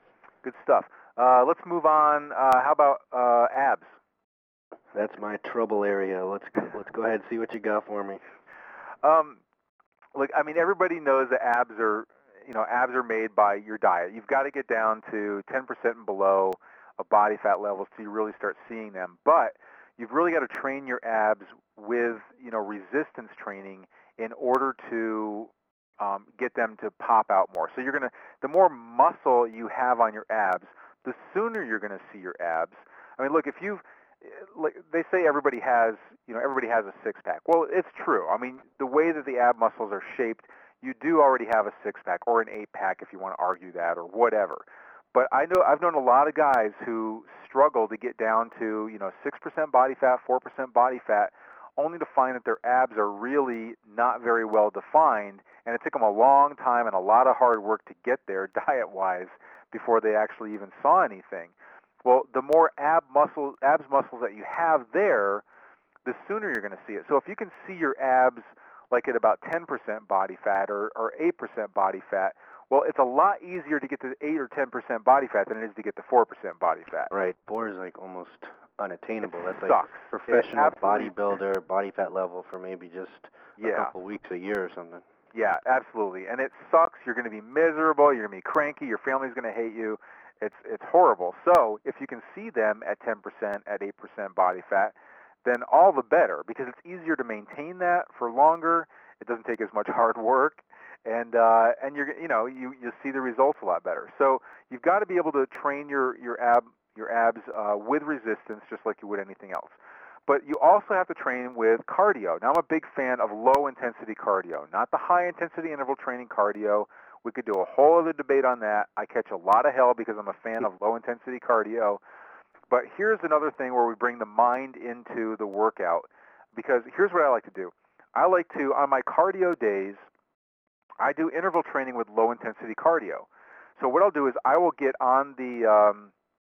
Good stuff. Let's move on. How about abs? That's my trouble area. Let's go ahead and see what you got for me. Look, I mean, everybody knows that abs are made by your diet. You've got to get down to 10% and below of body fat levels till you really start seeing them. But you've really got to train your abs with, resistance training in order to get them to pop out more. So the more muscle you have on your abs, the sooner you're going to see your abs. I mean, look, like they say everybody has a six-pack. Well, it's true. I mean, the way that the ab muscles are shaped, you do already have a six-pack or an eight-pack if you want to argue that or whatever. But I've known a lot of guys who struggle to get down to, 6% body fat, 4% body fat, only to find that their abs are really not very well defined, and it took them a long time and a lot of hard work to get there diet-wise before they actually even saw anything. Well, the more abs muscles that you have there, the sooner you're going to see it. So if you can see your abs like at about 10% body fat or 8% body fat, well, it's a lot easier to get to 8 or 10% body fat than it is to get to 4% body fat. Right. 4 is like almost unattainable. That's Sucks. like professional Absolutely. bodybuilder body fat level for maybe just a Yeah. couple weeks, a year or something. Yeah, absolutely. And it sucks. You're going to be miserable. You're going to be cranky. Your family's going to hate you. It's horrible. So if you can see them at 10%, at 8% body fat, then all the better, because it's easier to maintain that for longer. It doesn't take as much hard work, and you see the results a lot better. So you've got to be able to train your abs with resistance, just like you would anything else. But you also have to train with cardio. Now, I'm a big fan of low-intensity cardio, not the high-intensity interval training cardio. We could do a whole other debate on that. I catch a lot of hell because I'm a fan of low-intensity cardio. But here's another thing where we bring the mind into the workout, because here's what I like to do. I like to, on my cardio days, I do interval training with low-intensity cardio. So what I'll do is I will get on the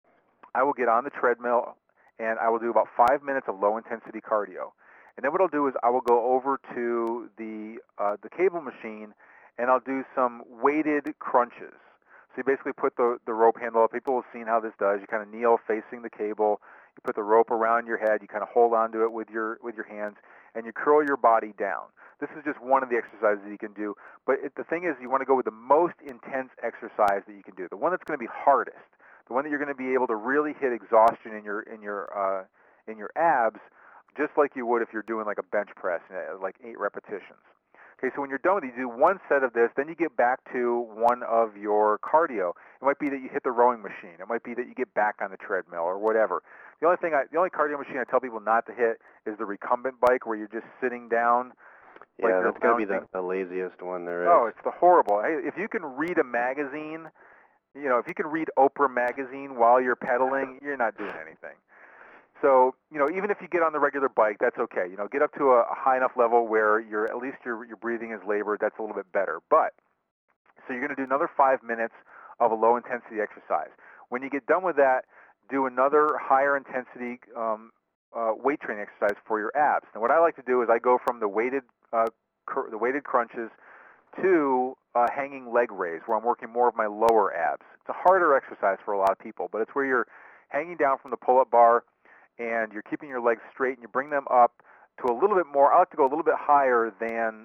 treadmill, and I will do about 5 minutes of low-intensity cardio. And then what I'll do is I will go over to the cable machine, and I'll do some weighted crunches. So you basically put the rope handle up. People have seen how this does. You kind of kneel facing the cable. You put the rope around your head. You kind of hold onto it with your hands, and you curl your body down. This is just one of the exercises you can do. But the thing is, you want to go with the most intense exercise that you can do, the one that's going to be hardest, the one that you're going to be able to really hit exhaustion in your abs, just like you would if you're doing like a bench press, like 8 repetitions. Okay, so when you're done with it, you do one set of this, then you get back to one of your cardio. It might be that you hit the rowing machine. It might be that you get back on the treadmill or whatever. The only cardio machine I tell people not to hit is the recumbent bike, where you're just sitting down. Yeah, that's got to be the laziest one there is. Oh, it's the horrible. Hey, if you can read a magazine, if you can read Oprah magazine while you're pedaling, you're not doing anything. So, even if you get on the regular bike, that's okay. Get up to a high enough level where at least your breathing is labored. That's a little bit better. But, so you're going to do another 5 minutes of a low-intensity exercise. When you get done with that, do another higher-intensity weight training exercise for your abs. Now, what I like to do is I go from the weighted crunches to hanging leg raise, where I'm working more of my lower abs. It's a harder exercise for a lot of people, but it's where you're hanging down from the pull-up bar, and you're keeping your legs straight, and you bring them up to a little bit more. I like to go a little bit higher than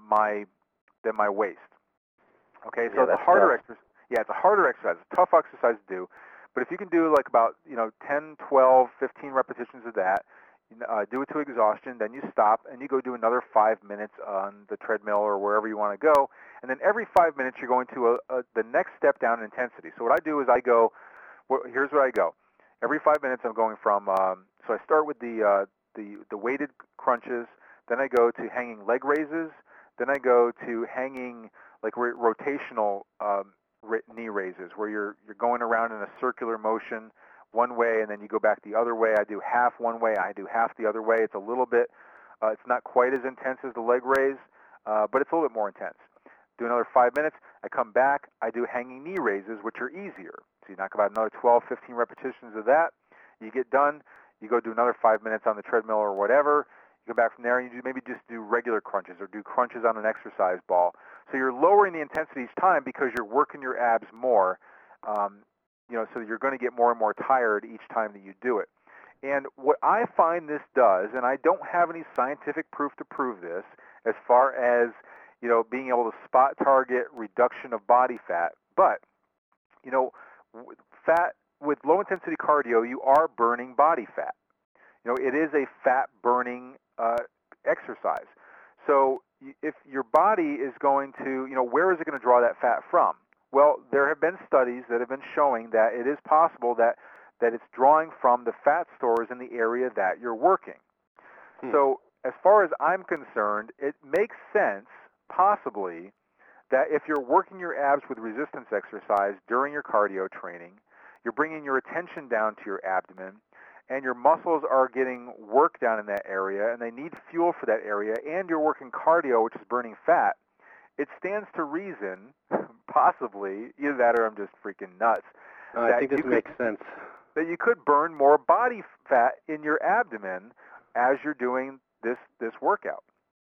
my waist. Okay, so it's a harder exercise. Yeah, it's a harder exercise. It's a tough exercise to do. But if you can do like about 10, 12, 15 repetitions of that, do it to exhaustion, then you stop and you go do another 5 minutes on the treadmill or wherever you want to go. And then every 5 minutes you're going to the next step down in intensity. So what I do is here's where I go. Every 5 minutes I'm going from, so I start with the weighted crunches, then I go to hanging leg raises, then I go to hanging like rotational knee raises, where you're going around in a circular motion one way, and then you go back the other way. I do half one way, I do half the other way. It's a little bit, it's not quite as intense as the leg raise, but it's a little bit more intense. Do another 5 minutes. I come back. I do hanging knee raises, which are easier. So you knock about another 12, 15 repetitions of that. You get done. You go do another 5 minutes on the treadmill or whatever. You go back from there, and you maybe just do regular crunches or do crunches on an exercise ball. So you're lowering the intensity each time because you're working your abs more. so you're going to get more and more tired each time that you do it. And what I find this does, and I don't have any scientific proof to prove this, as far as, being able to spot target reduction of body fat, but, fat with low intensity cardio, you are burning body fat. It is a fat burning exercise. So if your body is going to, where is it going to draw that fat from? Well, there have been studies that have been showing that it is possible that it's drawing from the fat stores in the area that you're working. So as far as I'm concerned, it makes sense, possibly, that if you're working your abs with resistance exercise during your cardio training, you're bringing your attention down to your abdomen, and your muscles are getting work down in that area, and they need fuel for that area, and you're working cardio, which is burning fat, it stands to reason, possibly, either that or I'm just freaking nuts. I think this makes sense. That you could burn more body fat in your abdomen as you're doing this workout.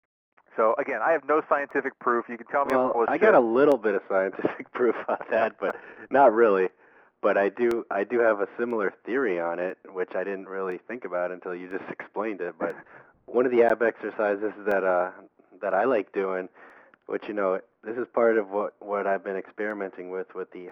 So again, I have no scientific proof. You can tell me I'm full of shit. I got a little bit of scientific proof on that, but not really. But I do have a similar theory on it, which I didn't really think about until you just explained it. But one of the ab exercises that I like doing, which this is part of what I've been experimenting with the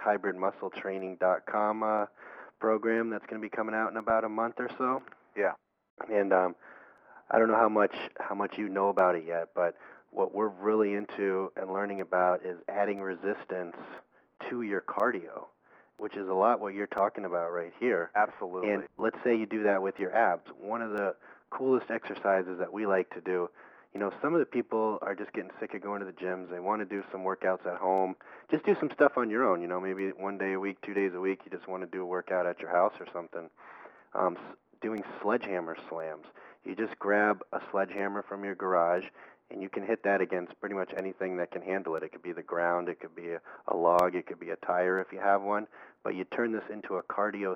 hybridmuscletraining.com program that's going to be coming out in about a month or so. Yeah. And I don't know how much you know about it yet, but what we're really into and learning about is adding resistance to your cardio, which is a lot what you're talking about right here. Absolutely. And let's say you do that with your abs. One of the coolest exercises that we like to do, some of the people are just getting sick of going to the gyms. They want to do some workouts at home. Just do some stuff on your own, maybe 1 day a week, 2 days a week, you just want to do a workout at your house or something. Doing sledgehammer slams. You just grab a sledgehammer from your garage, and you can hit that against pretty much anything that can handle it. It could be the ground, it could be a log, it could be a tire if you have one, but you turn this into a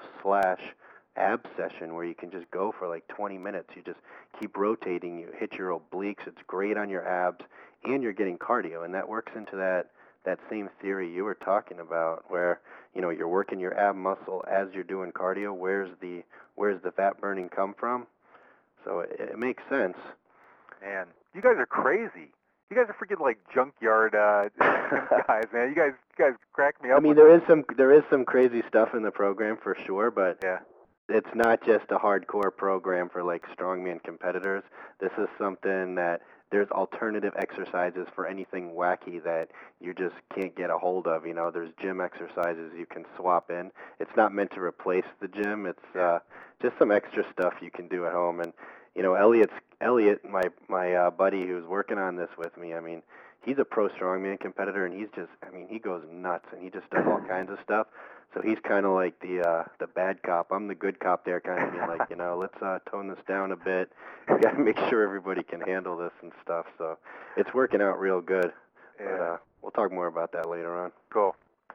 cardio/ab session where you can just go for like 20 minutes. You just keep rotating, you hit your obliques, it's great on your abs, and you're getting cardio, and that works into that same theory you were talking about where, you're working your ab muscle as you're doing cardio. Where's the fat burning come from? So it makes sense. Man, you guys are crazy. You guys are freaking like junkyard guys, man. You guys crack me up. I mean, there is some crazy stuff in the program for sure, but yeah. It's not just a hardcore program for like strongman competitors. This is something that there's alternative exercises for anything wacky that you just can't get a hold of. There's gym exercises you can swap in. It's not meant to replace the gym. It's just some extra stuff you can do at home. And Elliot, my buddy who's working on this with me, I mean, he's a pro strongman competitor, and he goes nuts, and he just does all kinds of stuff. So he's kind of like the bad cop. I'm the good cop there, kind of being like, let's tone this down a bit. We got to make sure everybody can handle this and stuff. So it's working out real good. Yeah. But we'll talk more about that later on. Cool.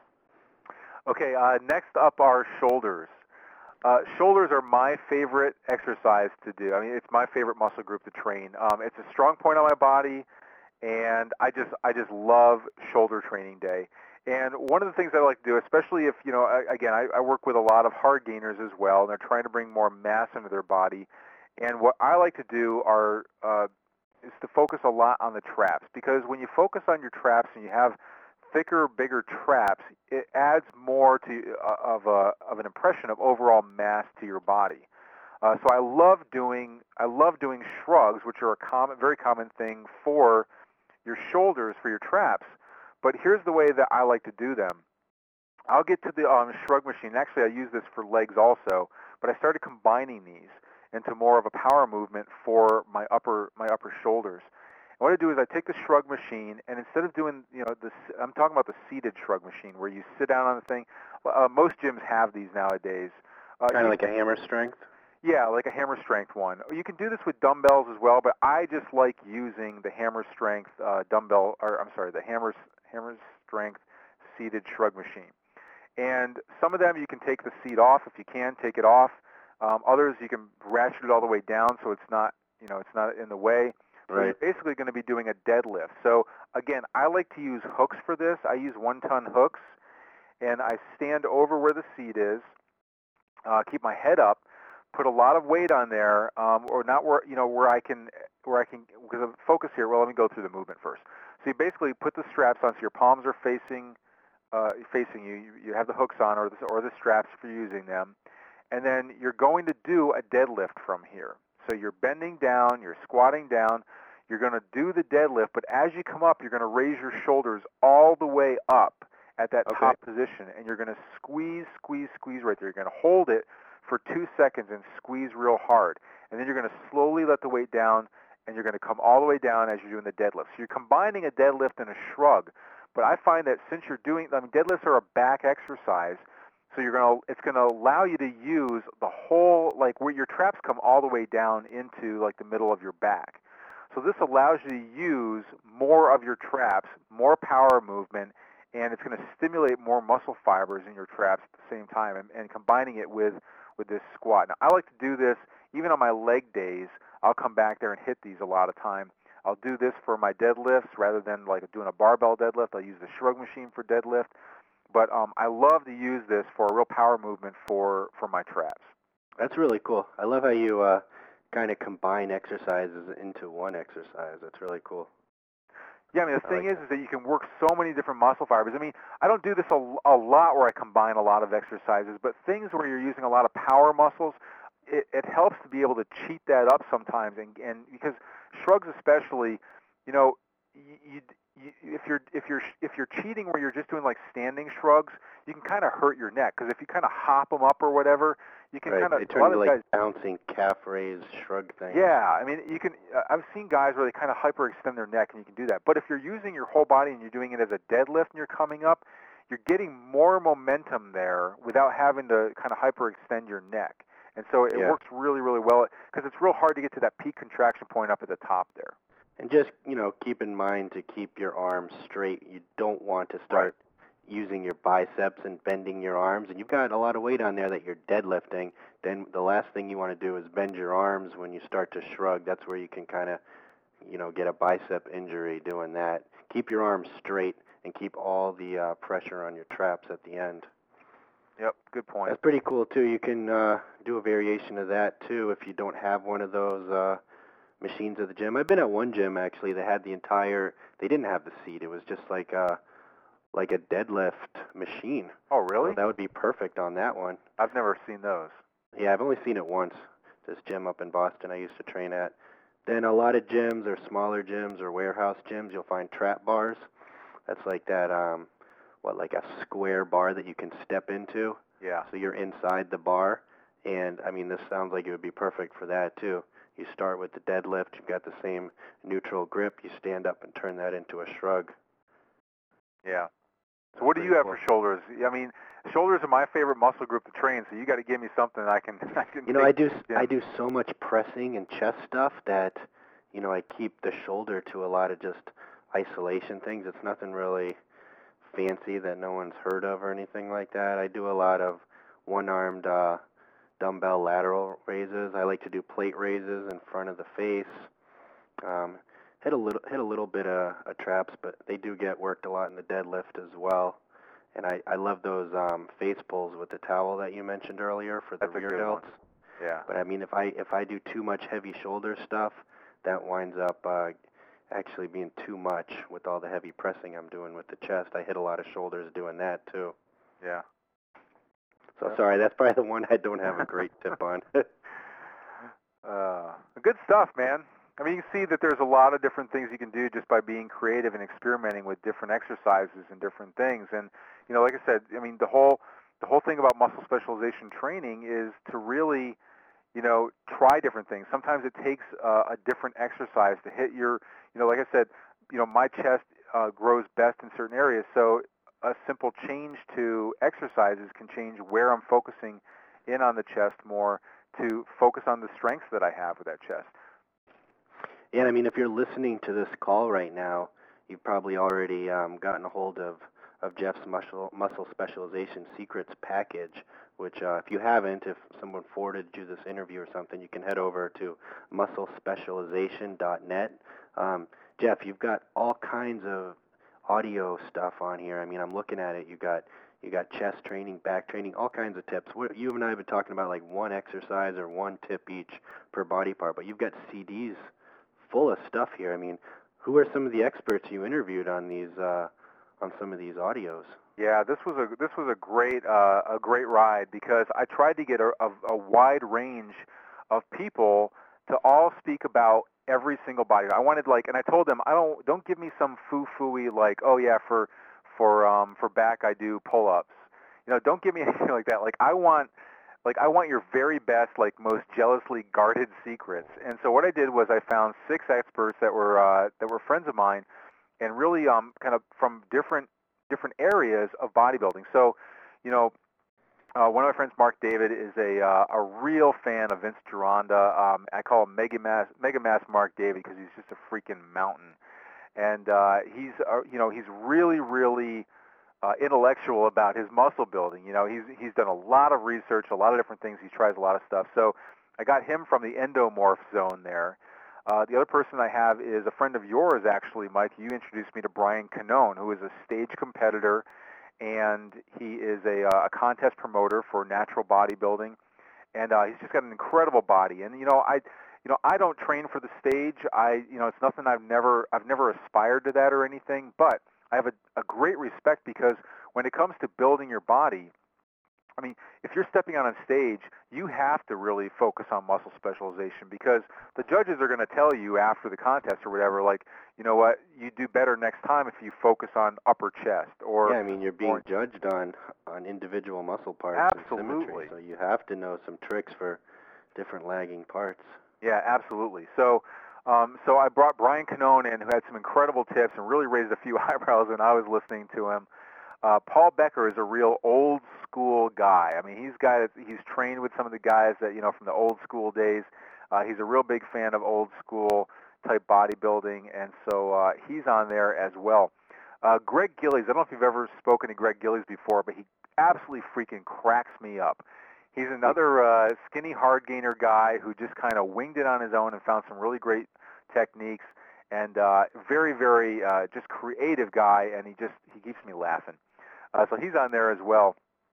Okay, next up are shoulders. Shoulders are my favorite exercise to do. I mean, it's my favorite muscle group to train. It's a strong point on my body, and I just love shoulder training day. And one of the things I like to do, especially if, again, I work with a lot of hard gainers as well, and they're trying to bring more mass into their body. And what I like to do is to focus a lot on the traps, because when you focus on your traps and you have thicker, bigger traps, it adds more to of an impression of overall mass to your body. So I love doing shrugs, which are a very common thing for your shoulders, for your traps. But here's the way that I like to do them. I'll get to the shrug machine. Actually, I use this for legs also, but I started combining these into more of a power movement for my upper shoulders. And what I do is I take the shrug machine, and instead of doing, I'm talking about the seated shrug machine where you sit down on the thing. Most gyms have these nowadays. Kind of like a hammer strength? Yeah, like a hammer strength one. You can do this with dumbbells as well, but I just like using the hammer strength the hammer strength seated shrug machine. And some of them you can take the seat off if you can, take it off. Others you can ratchet it all the way down so it's not in the way. So right. You're basically going to be doing a deadlift. So again, I like to use hooks for this. I use 1-ton hooks, and I stand over where the seat is, keep my head up, put a lot of weight on there, or not where I can, because of focus here. Well, let me go through the movement first. So you basically put the straps on, so your palms are facing you. You have the hooks on, or the straps if you're using them, and then you're going to do a deadlift from here. So you're bending down, you're squatting down, you're going to do the deadlift, but as you come up, you're going to raise your shoulders all the way up at that top position, and you're going to squeeze right there. You're going to hold it for 2 seconds and squeeze real hard, and then you're going to slowly let the weight down, and you're going to come all the way down as you're doing the deadlift. So you're combining a deadlift and a shrug, but I find that since you're doing, deadlifts are a back exercise, so it's going to allow you to use the whole, like where your traps come all the way down into like the middle of your back. So this allows you to use more of your traps, more power movement, and it's going to stimulate more muscle fibers in your traps at the same time, and combining it with this squat. Now, I like to do this even on my leg days. I'll come back there and hit these a lot of time. I'll do this for my deadlifts rather than like doing a barbell deadlift. I'll use the shrug machine for deadlift. But I love to use this for a real power movement for my traps. That's really cool. I love how you kind of combine exercises into one exercise. That's really cool. Yeah, I mean, the thing is that you can work so many different muscle fibers. I mean, I don't do this a lot where I combine a lot of exercises, but things where you're using a lot of power muscles, it helps to be able to cheat that up sometimes. And because shrugs especially, you know, if you're cheating where you're just doing like standing shrugs, you can kind of hurt your neck, because if you kind of hop them up or whatever, you can kind of, they turn into like bouncing calf raise shrug thing. Yeah, I mean, you can. I've seen guys where they kind of hyperextend their neck, and you can do that. But if you're using your whole body and you're doing it as a deadlift and you're coming up, you're getting more momentum there without having to kind of hyperextend your neck. And so it works really, really well, because it's real hard to get to that peak contraction point up at the top there. And just, keep in mind to keep your arms straight. You don't want to start using your biceps and bending your arms, and you've got a lot of weight on there that you're deadlifting. Then the last thing you want to do is bend your arms when you start to shrug. That's where you can kind of, get a bicep injury doing that. Keep your arms straight and keep all the pressure on your traps at the end. Yep, good point. That's pretty cool, too. You can do a variation of that, too, if you don't have one of those machines at the gym. I've been at one gym, actually, that had they didn't have the seat. It was just like a deadlift machine. Oh, really? So that would be perfect on that one. I've never seen those. Yeah, I've only seen it once, this gym up in Boston I used to train at. Then a lot of gyms or smaller gyms or warehouse gyms, you'll find trap bars. That's like that, like a square bar that you can step into. Yeah. So you're inside the bar. And, I mean, this sounds like it would be perfect for that, too. You start with the deadlift. You've got the same neutral grip. You stand up and turn that into a shrug. Yeah. So what do you have for shoulders? I mean, shoulders are my favorite muscle group to train, so you got to give me something I can I do so much pressing and chest stuff that, I keep the shoulder to a lot of just isolation things. It's nothing really fancy that no one's heard of or anything like that. I do a lot of one-armed dumbbell lateral raises. I like to do plate raises in front of the face. Hit a little bit of traps, but they do get worked a lot in the deadlift as well. And I love those face pulls with the towel that you mentioned earlier for the rear delts. Yeah. But I mean, if I do too much heavy shoulder stuff, that winds up actually being too much with all the heavy pressing I'm doing with the chest. I hit a lot of shoulders doing that too. Yeah. So sorry, that's probably the one I don't have a great tip on. Good stuff, man. I mean, you can see that there's a lot of different things you can do just by being creative and experimenting with different exercises and different things. And, like I said, I mean, the whole thing about muscle specialization training is to really, try different things. Sometimes it takes a different exercise to hit your, like I said, my chest grows best in certain areas. So a simple change to exercises can change where I'm focusing in on the chest more to focus on the strengths that I have with that chest. Yeah, I mean, if you're listening to this call right now, you've probably already gotten a hold of Jeff's muscle specialization secrets package, which if you haven't, if someone forwarded you this interview or something, you can head over to musclespecialization.net. Jeff, you've got all kinds of audio stuff on here. I mean, I'm looking at it. You got chest training, back training, all kinds of tips. You and I have been talking about like one exercise or one tip each per body part, but you've got CDs full of stuff here. I mean, who are some of the experts you interviewed on these on some of these audios? Yeah, this was a great ride because I tried to get a wide range of people to all speak about every single body. I wanted and I told them don't give me some foo-fooey like, oh yeah, for back I do pull-ups. Don't give me anything like that. I want your very best, most jealously guarded secrets. And so what I did was I found 6 experts that were friends of mine, and really kind of from different areas of bodybuilding. So, one of my friends, Mark David, is a real fan of Vince Gironda. I call him Mega Mass Mark David because he's just a freaking mountain. And he's really intellectual about his muscle building. He's done a lot of research, a lot of different things. He tries a lot of stuff. So I got him from the Endomorph Zone there. The other person I have is a friend of yours, actually, Mike. You introduced me to Brian Canone, who is a stage competitor, and he is a contest promoter for natural bodybuilding, and he's just got an incredible body. And I don't train for the stage. It's nothing I've never aspired to that or anything, but I have a great respect because when it comes to building your body, I mean, if you're stepping on a stage, you have to really focus on muscle specialization because the judges are going to tell you after the contest or whatever, you know what, you do better next time if you focus on upper chest or... Yeah, I mean, you're being judged on individual muscle parts Absolutely. and symmetry, so you have to know some tricks for different lagging parts. Yeah, absolutely. So I brought Brian Canone in, who had some incredible tips and really raised a few eyebrows when I was listening to him. Paul Becker is a real old school guy. I mean, he's trained with some of the guys that, from the old school days. He's a real big fan of old school type bodybuilding, and so he's on there as well. Greg Gillies, I don't know if you've ever spoken to Greg Gillies before, but he absolutely freaking cracks me up. He's another skinny hard gainer guy who just kind of winged it on his own and found some really great techniques, and very, very just creative guy, and he keeps me laughing. So he's on there as well.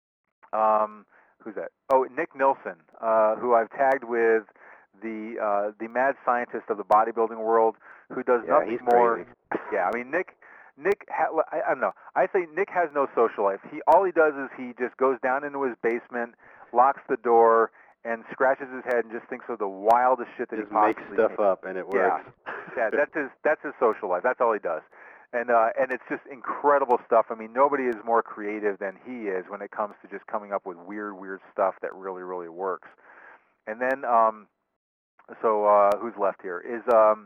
Who's that? Oh, Nick Nilsson, who I've tagged with the mad scientist of the bodybuilding world, who does nothing more. Crazy. Yeah, I mean Nick. I don't know. I say Nick has no social life. All he does is he just goes down into his basement, locks the door, and scratches his head and just thinks of the wildest shit that he possibly makes stuff up, and it works. Yeah, that's his social life. That's all he does. And it's just incredible stuff. I mean, nobody is more creative than he is when it comes to just coming up with weird stuff that really, really works. And then, who's left here is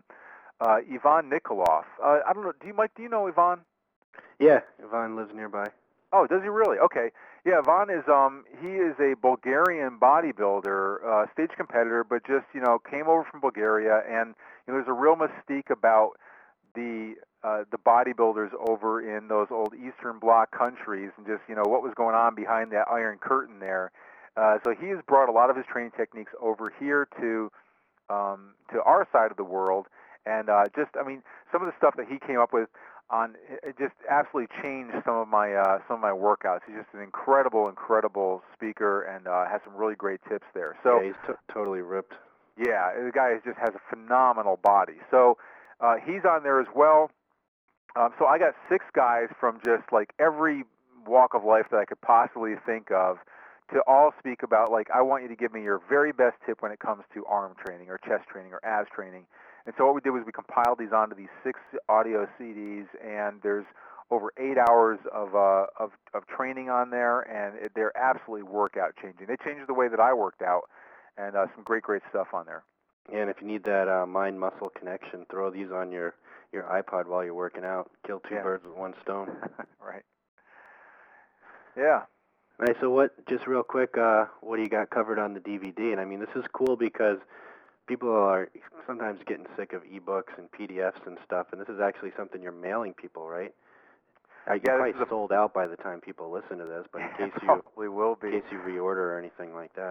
Ivan Nikolov. I don't know. Do you know Ivan? Yeah, Ivan lives nearby. Oh, does he really? Okay. Yeah, Ivan is he is a Bulgarian bodybuilder, stage competitor, but just came over from Bulgaria, and there's a real mystique about the bodybuilders over in those old Eastern Bloc countries, and just what was going on behind that Iron Curtain there. So he has brought a lot of his training techniques over here to our side of the world, and some of the stuff that he came up with it just absolutely changed some of my workouts. He's just an incredible speaker, and has some really great tips there. So yeah, he's totally ripped. Yeah, the guy just has a phenomenal body. So he's on there as well. So I got 6 guys from just every walk of life that I could possibly think of to all speak about, I want you to give me your very best tip when it comes to arm training or chest training or abs training. And so what we did was we compiled these onto these 6 audio CDs, and there's over 8 hours of training on there, and they're absolutely workout changing. They changed the way that I worked out, and some great stuff on there. Yeah, and if you need that mind-muscle connection, throw these on your iPod while you're working out. Kill 2 birds with 1 stone. Right. Yeah. All right, so just real quick, what do you got covered on the DVD? And I mean, this is cool because people are sometimes getting sick of ebooks and PDFs and stuff, and this is actually something you're mailing people, right? You're probably sold out by the time people listen to this, but in case you will be. In case you reorder or anything like that.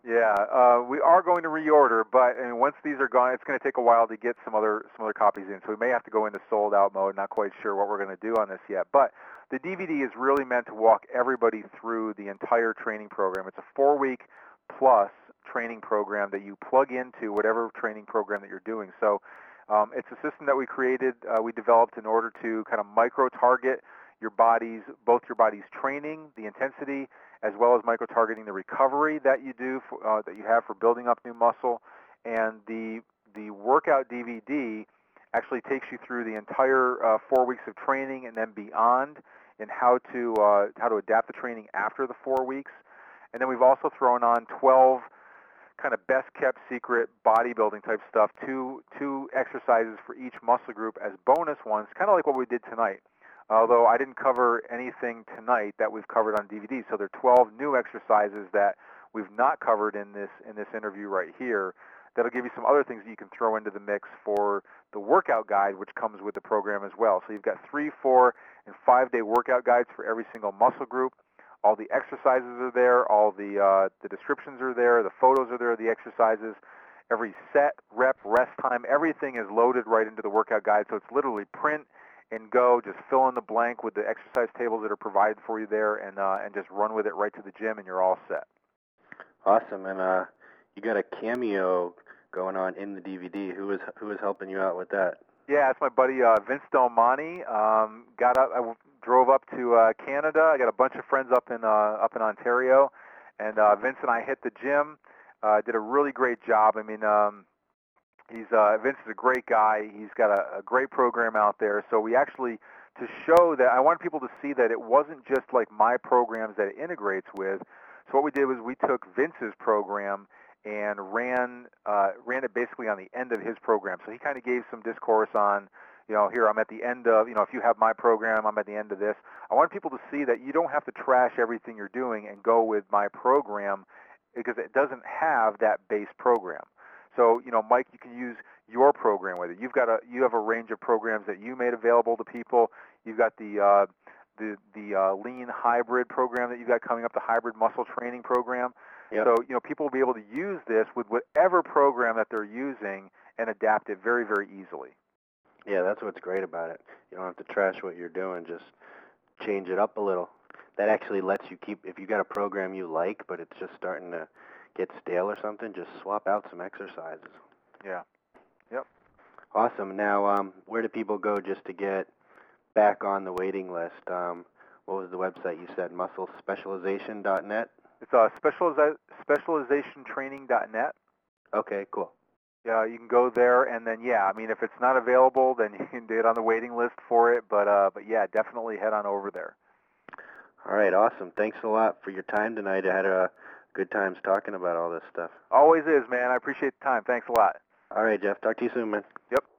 Yeah, we are going to reorder, but once these are gone, it's going to take a while to get some other copies in. So we may have to go into sold out mode. Not quite sure what we're going to do on this yet. But the DVD is really meant to walk everybody through the entire training program. It's a 4-week plus training program that you plug into whatever training program that you're doing. So it's a system that we created, we developed in order to kind of micro-target your body's, both your body's training, the intensity, as well as micro-targeting the recovery that you do, that you have for building up new muscle. And the workout DVD actually takes you through the entire 4 weeks of training and then beyond, and how to adapt the training after the 4 weeks. And then we've also thrown on 12 kind of best-kept secret bodybuilding type stuff, two exercises for each muscle group as bonus ones, kind of like what we did tonight. Although I didn't cover anything tonight that we've covered on DVD, so there are 12 new exercises that we've not covered in this interview right here. That'll give you some other things that you can throw into the mix for the workout guide, which comes with the program as well. So you've got 3, 4, and 5-day workout guides for every single muscle group. All the exercises are there, all the descriptions are there, the photos are there, the exercises, every set, rep, rest time, everything is loaded right into the workout guide. So it's literally print and go, just fill in the blank with the exercise tables that are provided for you there, and just run with it right to the gym, and you're all set. Awesome, and you got a cameo going on in the DVD. Who is helping you out with that? Yeah, it's my buddy Vince Del Monte. I drove up to Canada. I got a bunch of friends up in Ontario, and Vince and I hit the gym. Did a really great job. I mean, Vince is a great guy. He's got a great program out there. So we actually, to show that, I want people to see that it wasn't just like my programs that it integrates with. So what we did was we took Vince's program and ran it basically on the end of his program. So he kind of gave some discourse on, here I'm at the end of, if you have my program, I'm at the end of this. I want people to see that you don't have to trash everything you're doing and go with my program, because it doesn't have that base program. So, Mike, you can use your program with it. You have a range of programs that you made available to people. You've got the lean hybrid program that you've got coming up, the hybrid muscle training program. Yep. So, people will be able to use this with whatever program that they're using and adapt it very, very easily. Yeah, that's what's great about it. You don't have to trash what you're doing, just change it up a little. That actually lets you keep, if you got a program you like, but it's just starting to get stale or something, just swap out some exercises. Yeah. Yep. Awesome. Now, where do people go just to get back on the waiting list? What was the website you said? MuscleSpecialization.net? It's specializationtraining.net. Okay, cool. Yeah, you can go there, and then, if it's not available, then you can do it on the waiting list for it. But yeah, definitely head on over there. All right, awesome. Thanks a lot for your time tonight. I had a good times talking about all this stuff. Always is, man. I appreciate the time. Thanks a lot. All right, Jeff. Talk to you soon, man. Yep.